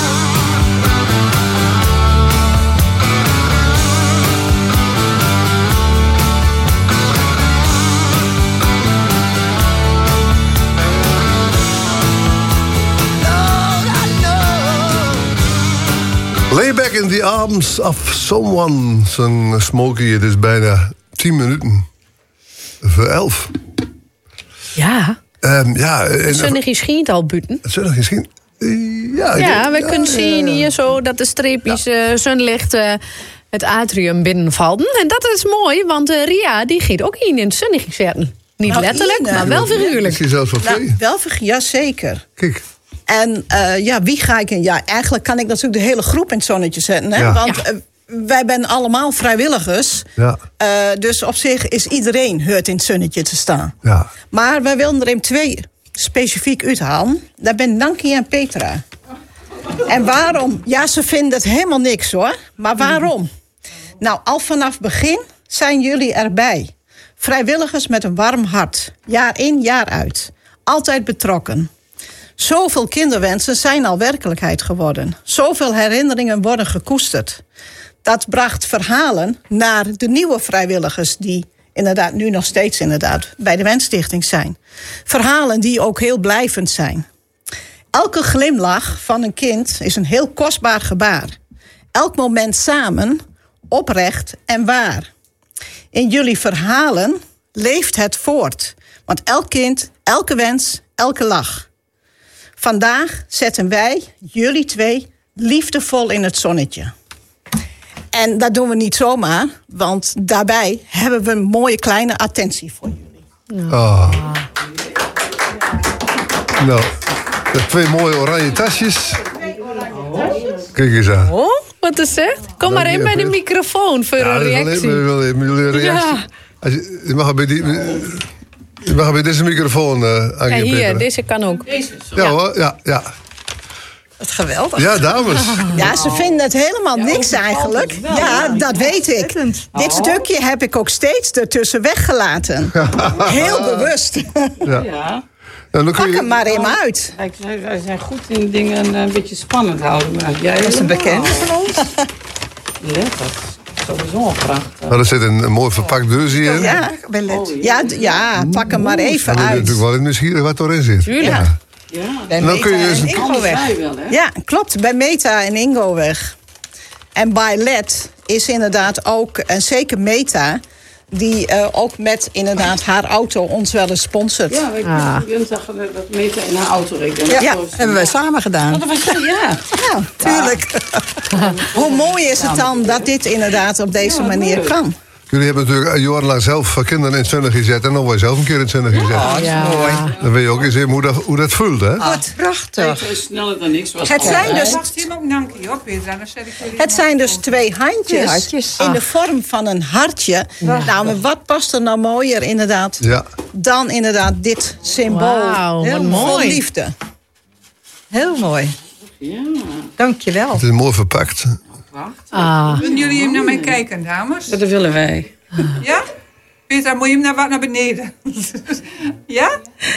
[SPEAKER 16] Lay back in the arms of someone. Zo'n Smokey, het is bijna tien minuten voor elf.
[SPEAKER 15] Ja.
[SPEAKER 16] Um, ja en,
[SPEAKER 15] Zonnig is schijnt al buiten.
[SPEAKER 16] Zonnig is schijnt. Uh, ja,
[SPEAKER 15] ja, we
[SPEAKER 16] ja,
[SPEAKER 15] kunnen zien
[SPEAKER 16] ja, ja.
[SPEAKER 15] hier zo dat de streepjes ja. uh, zonlicht uh, het atrium binnenvallen. En dat is mooi, want uh, Ria die gaat ook in in het zonnig zetten. Niet nou, letterlijk, Ine. maar wel figuurlijk.
[SPEAKER 16] Is die zelfs voor
[SPEAKER 22] nou, wel figuurlijk, ja zeker.
[SPEAKER 16] Kijk.
[SPEAKER 22] En uh, ja, wie ga ik in? Ja, eigenlijk kan ik natuurlijk de hele groep in het zonnetje zetten. Hè?
[SPEAKER 16] Ja.
[SPEAKER 22] Want
[SPEAKER 16] Ja.
[SPEAKER 22] uh, wij zijn allemaal vrijwilligers.
[SPEAKER 16] Ja.
[SPEAKER 22] Uh, dus op zich is iedereen hoort in het zonnetje te staan.
[SPEAKER 16] Ja.
[SPEAKER 22] Maar wij wilden er even twee specifiek uithalen. Dat ben Nankie en Petra. En waarom? Ja, ze vinden het helemaal niks hoor. Maar waarom? Nou, al vanaf begin zijn jullie erbij. Vrijwilligers met een warm hart. Jaar in, jaar uit. Altijd betrokken. Zoveel kinderwensen zijn al werkelijkheid geworden. Zoveel herinneringen worden gekoesterd. Dat bracht verhalen naar de nieuwe vrijwilligers die inderdaad nu nog steeds inderdaad bij de Wensstichting zijn. Verhalen die ook heel blijvend zijn. Elke glimlach van een kind is een heel kostbaar gebaar. Elk moment samen, oprecht en waar. In jullie verhalen leeft het voort. Want elk kind, elke wens, elke lach. Vandaag zetten wij, jullie twee, liefdevol in het zonnetje. En dat doen we niet zomaar, want daarbij hebben we een mooie kleine attentie voor jullie.
[SPEAKER 16] Oh. Nou, de twee mooie oranje tasjes. Kijk eens aan.
[SPEAKER 15] Oh, wat is het? Kom maar in bij de microfoon voor
[SPEAKER 16] ja,
[SPEAKER 15] een reactie.
[SPEAKER 16] Ik wil even jullie reactie.
[SPEAKER 15] Ja.
[SPEAKER 16] Als je, je mag bij die... Je mag bij deze microfoon uh, aan
[SPEAKER 15] ja,
[SPEAKER 16] je
[SPEAKER 15] hier,
[SPEAKER 16] Peter.
[SPEAKER 15] deze kan ook.
[SPEAKER 16] Ja, ja hoor, ja, ja.
[SPEAKER 22] Het geweldig.
[SPEAKER 16] Ja, dames.
[SPEAKER 22] Ja, ze vinden het helemaal niks eigenlijk. Ja, dat weet ik. Dit stukje heb ik ook steeds ertussen weggelaten. Heel bewust.
[SPEAKER 16] Ja.
[SPEAKER 19] Ja.
[SPEAKER 16] Nou, dan kun
[SPEAKER 22] Pak
[SPEAKER 16] je...
[SPEAKER 22] hem maar even uit.
[SPEAKER 19] Kijk, wij wij zijn goed in dingen een beetje spannend houden. Maar jij
[SPEAKER 22] Dat is een
[SPEAKER 19] helemaal.
[SPEAKER 22] bekende van ons.
[SPEAKER 19] Ja, dat is sowieso prachtig.
[SPEAKER 16] Nou, er zit een, een mooi verpakt deurtje in.
[SPEAKER 22] Ja, ja, d- ja, pak hem maar even
[SPEAKER 16] Dan ben je
[SPEAKER 22] uit.
[SPEAKER 16] natuurlijk wel nieuwsgierig wat erin zit.
[SPEAKER 22] Tuurlijk.
[SPEAKER 16] Ja.
[SPEAKER 19] Ja.
[SPEAKER 22] Bij
[SPEAKER 16] Dan kun je
[SPEAKER 22] Meta
[SPEAKER 16] eens
[SPEAKER 22] en
[SPEAKER 16] een-
[SPEAKER 22] Ingoweg.
[SPEAKER 19] Allebei wel, hè?
[SPEAKER 22] Ja, klopt. Bij Meta en Ingoweg. En bij L E D is inderdaad ook, en zeker Meta, die eh, ook met inderdaad haar auto ons wel eens sponsort.
[SPEAKER 19] Ja, ik
[SPEAKER 22] Ah.
[SPEAKER 19] dinsdag dat Meta in haar auto rekenen.
[SPEAKER 22] Ja, hebben wij samen gedaan.
[SPEAKER 19] Dat was ja.
[SPEAKER 22] Ja, tuurlijk. Hoe mooi is het dan dat dit inderdaad op deze manier kan?
[SPEAKER 16] Jullie hebben natuurlijk jarenlang zelf eh, kinderen in het zonnig gezet. En dan word je zelf een keer in het zonnig gezet.
[SPEAKER 22] Oh, dat is mooi.
[SPEAKER 16] Dan weet je ook eens even hoe dat, hoe dat voelt, hè?
[SPEAKER 22] Wat prachtig.
[SPEAKER 19] Beter is sneller dan niks. Was
[SPEAKER 22] Het zijn dus-
[SPEAKER 11] Wacht hem ook dankie op, Petra. Dan zet ik jullie
[SPEAKER 22] Het zijn dus twee handjes,
[SPEAKER 11] Twee hartjes.
[SPEAKER 22] in de
[SPEAKER 11] Ah.
[SPEAKER 22] vorm van een hartje. Nou, maar wat past er nou mooier inderdaad
[SPEAKER 16] Ja.
[SPEAKER 22] dan inderdaad dit symbool Wauw, wat van mooi. liefde.
[SPEAKER 11] Heel mooi.
[SPEAKER 19] Ja.
[SPEAKER 11] Dankjewel.
[SPEAKER 16] Het is mooi verpakt.
[SPEAKER 11] Ah. Willen jullie hem naar mij kijken, dames?
[SPEAKER 19] Dat willen wij.
[SPEAKER 11] Ja? Petra, moet je hem naar, wat naar beneden? Ja?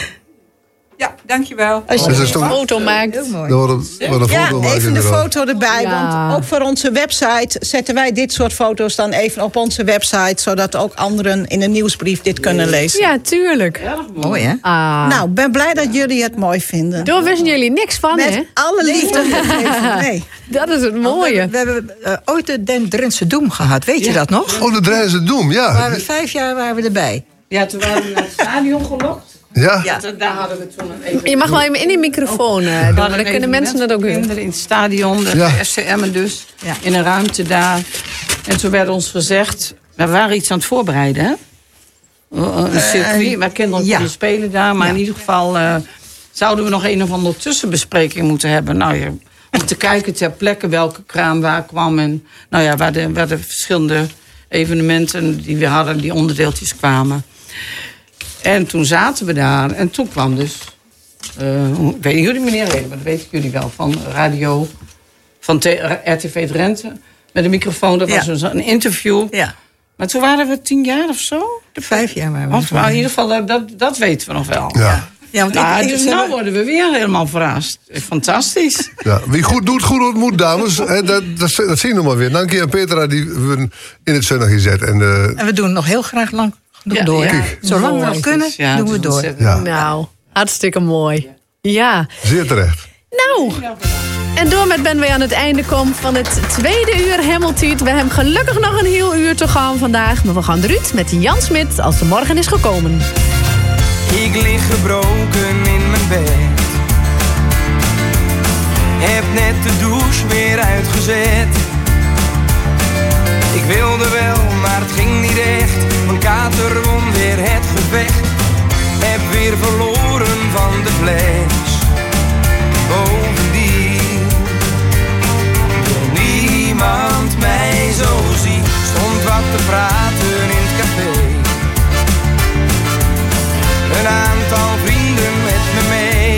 [SPEAKER 11] Ja, dankjewel.
[SPEAKER 22] Als je
[SPEAKER 16] Dus dat
[SPEAKER 22] een
[SPEAKER 16] is toch-
[SPEAKER 22] foto maakt.
[SPEAKER 11] Heel mooi.
[SPEAKER 16] Dan wordt een, wordt een
[SPEAKER 22] Ja,
[SPEAKER 16] foto maken
[SPEAKER 22] even de
[SPEAKER 16] inderdaad.
[SPEAKER 22] foto erbij.
[SPEAKER 11] Ja.
[SPEAKER 22] Want ook voor onze website zetten wij dit soort foto's dan even op onze website. Zodat ook anderen in een nieuwsbrief dit kunnen lezen.
[SPEAKER 12] Ja, tuurlijk.
[SPEAKER 11] Mooi, hè?
[SPEAKER 12] Ah.
[SPEAKER 22] Nou, ik ben blij dat jullie het mooi vinden.
[SPEAKER 12] Daar wisten jullie niks van,
[SPEAKER 22] Met
[SPEAKER 12] hè?
[SPEAKER 22] alle liefde. Nee.
[SPEAKER 12] Dat is het mooie.
[SPEAKER 11] We hebben eh, ooit de Den Drentse Doem gehad, weet je dat nog?
[SPEAKER 16] Oh, de Drentse Doem, ja.
[SPEAKER 11] Waren we vijf jaar waren we erbij.
[SPEAKER 19] Ja, toen waren we naar het stadion gelokt.
[SPEAKER 16] Ja?
[SPEAKER 19] Ja, daar hadden we toen een even...
[SPEAKER 12] Je mag wel even in die microfoon uh, doen, maar dan kunnen mensen dat ook
[SPEAKER 19] doen. In het stadion, de
[SPEAKER 16] Ja.
[SPEAKER 19] F C Emmen dus, in een ruimte daar. En toen werd ons gezegd, we waren iets aan het voorbereiden, hè? Een circuit, waar kinderen
[SPEAKER 11] ja.
[SPEAKER 19] konden spelen daar. Maar in ieder geval uh, zouden we nog een of andere tussenbespreking moeten hebben. Nou ja, om te kijken ter plekke welke kraam waar kwam. En nou ja, waar de, waar de verschillende evenementen die we hadden, die onderdeeltjes kwamen. En toen zaten we daar en toen kwam dus... Uh, ik weet niet jullie meneer weten, maar dat weten jullie wel. Van radio, van T- R T V Drenthe. Met een microfoon, dat
[SPEAKER 11] Ja.
[SPEAKER 19] was een, een interview.
[SPEAKER 11] Ja.
[SPEAKER 19] Maar toen waren we tien jaar of zo.
[SPEAKER 11] Vijf jaar waren we.
[SPEAKER 19] Of, maar in ieder geval, dat- dat, dat weten we nog wel.
[SPEAKER 16] Ja.
[SPEAKER 11] Ja, want
[SPEAKER 19] Nou,
[SPEAKER 11] ik- ik-
[SPEAKER 19] dus
[SPEAKER 11] ze
[SPEAKER 19] nou
[SPEAKER 11] hebben-
[SPEAKER 19] worden we weer helemaal verrast. Fantastisch.
[SPEAKER 16] Ja, wie goed doet, goed ontmoet, dames. Hè, dat, dat, dat zien we maar weer. Dank je aan Petra, die we in het zonnig gezet. En, uh,
[SPEAKER 11] En we doen nog heel graag lang genoeg
[SPEAKER 19] Ja,
[SPEAKER 11] door.
[SPEAKER 19] ja.
[SPEAKER 11] Kijk. Zolang we
[SPEAKER 19] Mooi.
[SPEAKER 11] nog kunnen,
[SPEAKER 19] Ja,
[SPEAKER 11] doen we
[SPEAKER 19] het is
[SPEAKER 11] door.
[SPEAKER 19] ontzettend.
[SPEAKER 16] Ja.
[SPEAKER 12] Nou, hartstikke mooi. Ja.
[SPEAKER 16] zeer terecht.
[SPEAKER 12] Nou, en door met ben wij aan het einde komen van het tweede uur Hamiltiet. We hebben gelukkig nog een heel uur te gaan vandaag. Maar we gaan eruit met Jan Smit als de morgen is gekomen.
[SPEAKER 13] Ik lig gebroken in mijn bed. Heb net de douche weer uitgezet. Ik wilde wel, maar het ging niet echt. Mijn kater won weer het gevecht. Heb weer verloren van de fles. Bovendien wil niemand mij zo zien. Stond wat te praten in het café. Een aantal vrienden met me mee.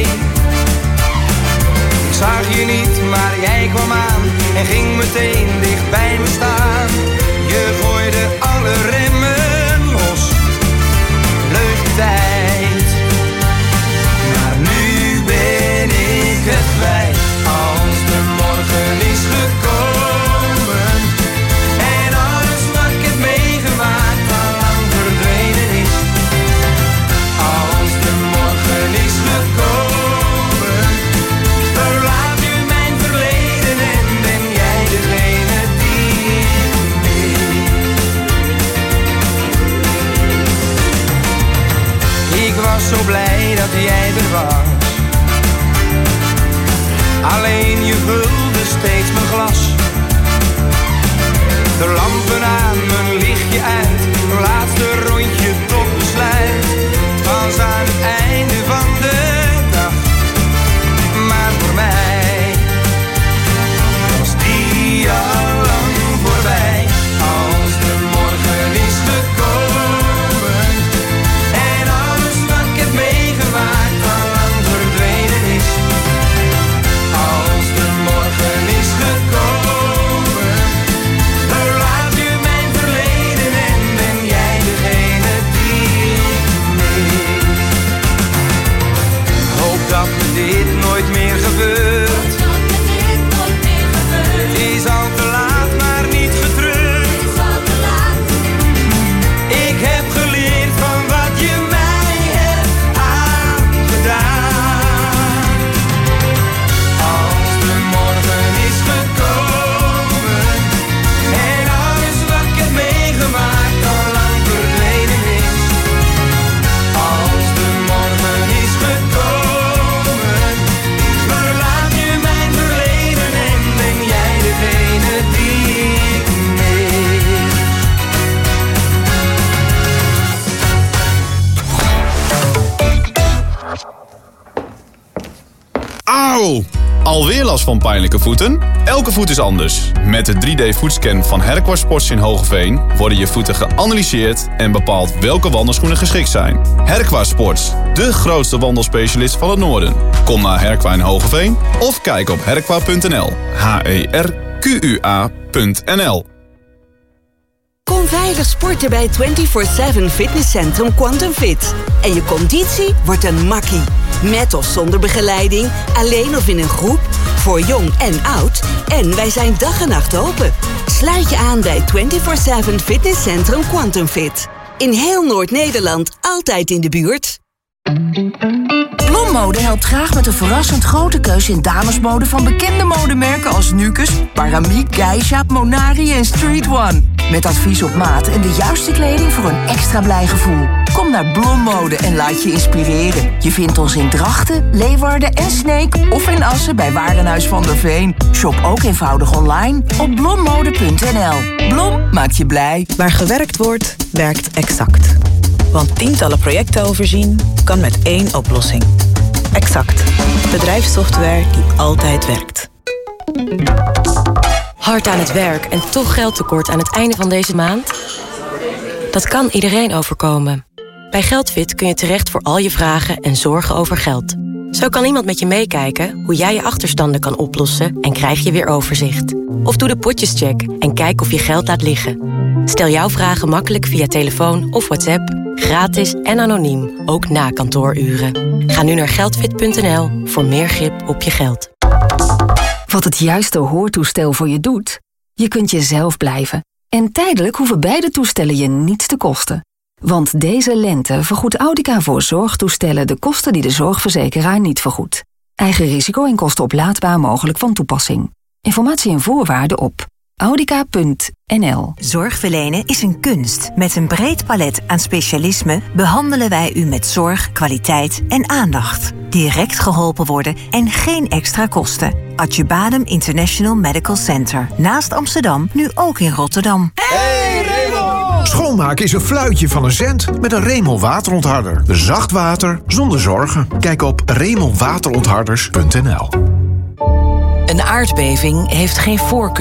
[SPEAKER 13] Ik zag je niet, maar jij kwam aan en ging meteen dicht bij me staan. Je gooide alle remmen los. Leuk tijd. Maar nu ben ik het kwijt. Als de morgen is gekomen en alles wat ik heb meegemaakt al lang verdwenen is. Als de morgen is gekomen, verlaat nu mijn verleden en ben jij degene die ik mis. Ik was zo blij dat jij er was. Alleen je vulde steeds mijn glas. De lampen aan, mijn lichtje uit. Een laatste rondje tot besluit. Het was aan het einde van de dag. Maar voor mij was die al lang voorbij. Als de morgen is gekomen en alles wat ik heb meegemaakt al lang verdwenen is. Als de
[SPEAKER 14] Alweer last van pijnlijke voeten? Elke voet is anders. Met de drie D voetscan van Herkwa Sports in Hogeveen worden je voeten geanalyseerd en bepaald welke wandelschoenen geschikt zijn. Herkwa Sports, de grootste wandelspecialist van het noorden. Kom naar Herkwa in Hogeveen of kijk op herkwa punt n l. H E R Q U A punt n l.
[SPEAKER 17] Kom veilig sporten bij vierentwintig zeven fitnesscentrum Quantum Fit. En je conditie wordt een makkie. Met of zonder begeleiding, alleen of in een groep, voor jong en oud. En wij zijn dag en nacht open. Sluit je aan bij vierentwintig zeven fitnesscentrum Quantum Fit. In heel Noord-Nederland, altijd in de buurt.
[SPEAKER 18] Blommode helpt graag met een verrassend grote keuze in damesmode van bekende modemerken als Nukus, Paramiek, Geisha, Monari en Street One. Met advies op maat en de juiste kleding voor een extra blij gevoel. Kom naar Blommode en laat je inspireren. Je vindt ons in Drachten, Leeuwarden en Sneek of in Assen bij Warenhuis van der Veen. Shop ook eenvoudig online op blommode punt n l. Blom maakt je blij.
[SPEAKER 21] Waar gewerkt wordt, werkt Exact. Want tientallen projecten overzien kan met één oplossing. Exact. Bedrijfssoftware die altijd werkt.
[SPEAKER 25] Hard aan het werk en toch geldtekort aan het einde van deze maand? Dat kan iedereen overkomen. Bij Geldfit kun je terecht voor al je vragen en zorgen over geld. Zo kan iemand met je meekijken hoe jij je achterstanden kan oplossen en krijg je weer overzicht. Of doe de potjescheck en kijk of je geld laat liggen. Stel jouw vragen makkelijk via telefoon of WhatsApp, gratis en anoniem, ook na kantooruren. Ga nu naar geldfit punt n l voor meer grip op je geld.
[SPEAKER 26] Wat het juiste hoortoestel voor je doet? Je kunt jezelf blijven. En tijdelijk hoeven beide toestellen je niets te kosten. Want deze lente vergoedt Audica voor zorgtoestellen de kosten die de zorgverzekeraar niet vergoedt. Eigen risico en kosten oplaadbaar mogelijk van toepassing. Informatie en voorwaarden op audica punt n l.
[SPEAKER 27] Zorg verlenen is een kunst. Met een breed palet aan specialismen behandelen wij u met zorg, kwaliteit en aandacht. Direct geholpen worden en geen extra kosten. Adjubadem International Medical Center. Naast Amsterdam, nu ook in Rotterdam.
[SPEAKER 28] Hey Remel! Schoonmaken is een fluitje van een cent met een Remel waterontharder. Zacht water zonder zorgen. Kijk op remel waterontharders punt n l.
[SPEAKER 25] Een aardbeving heeft geen voorkeur.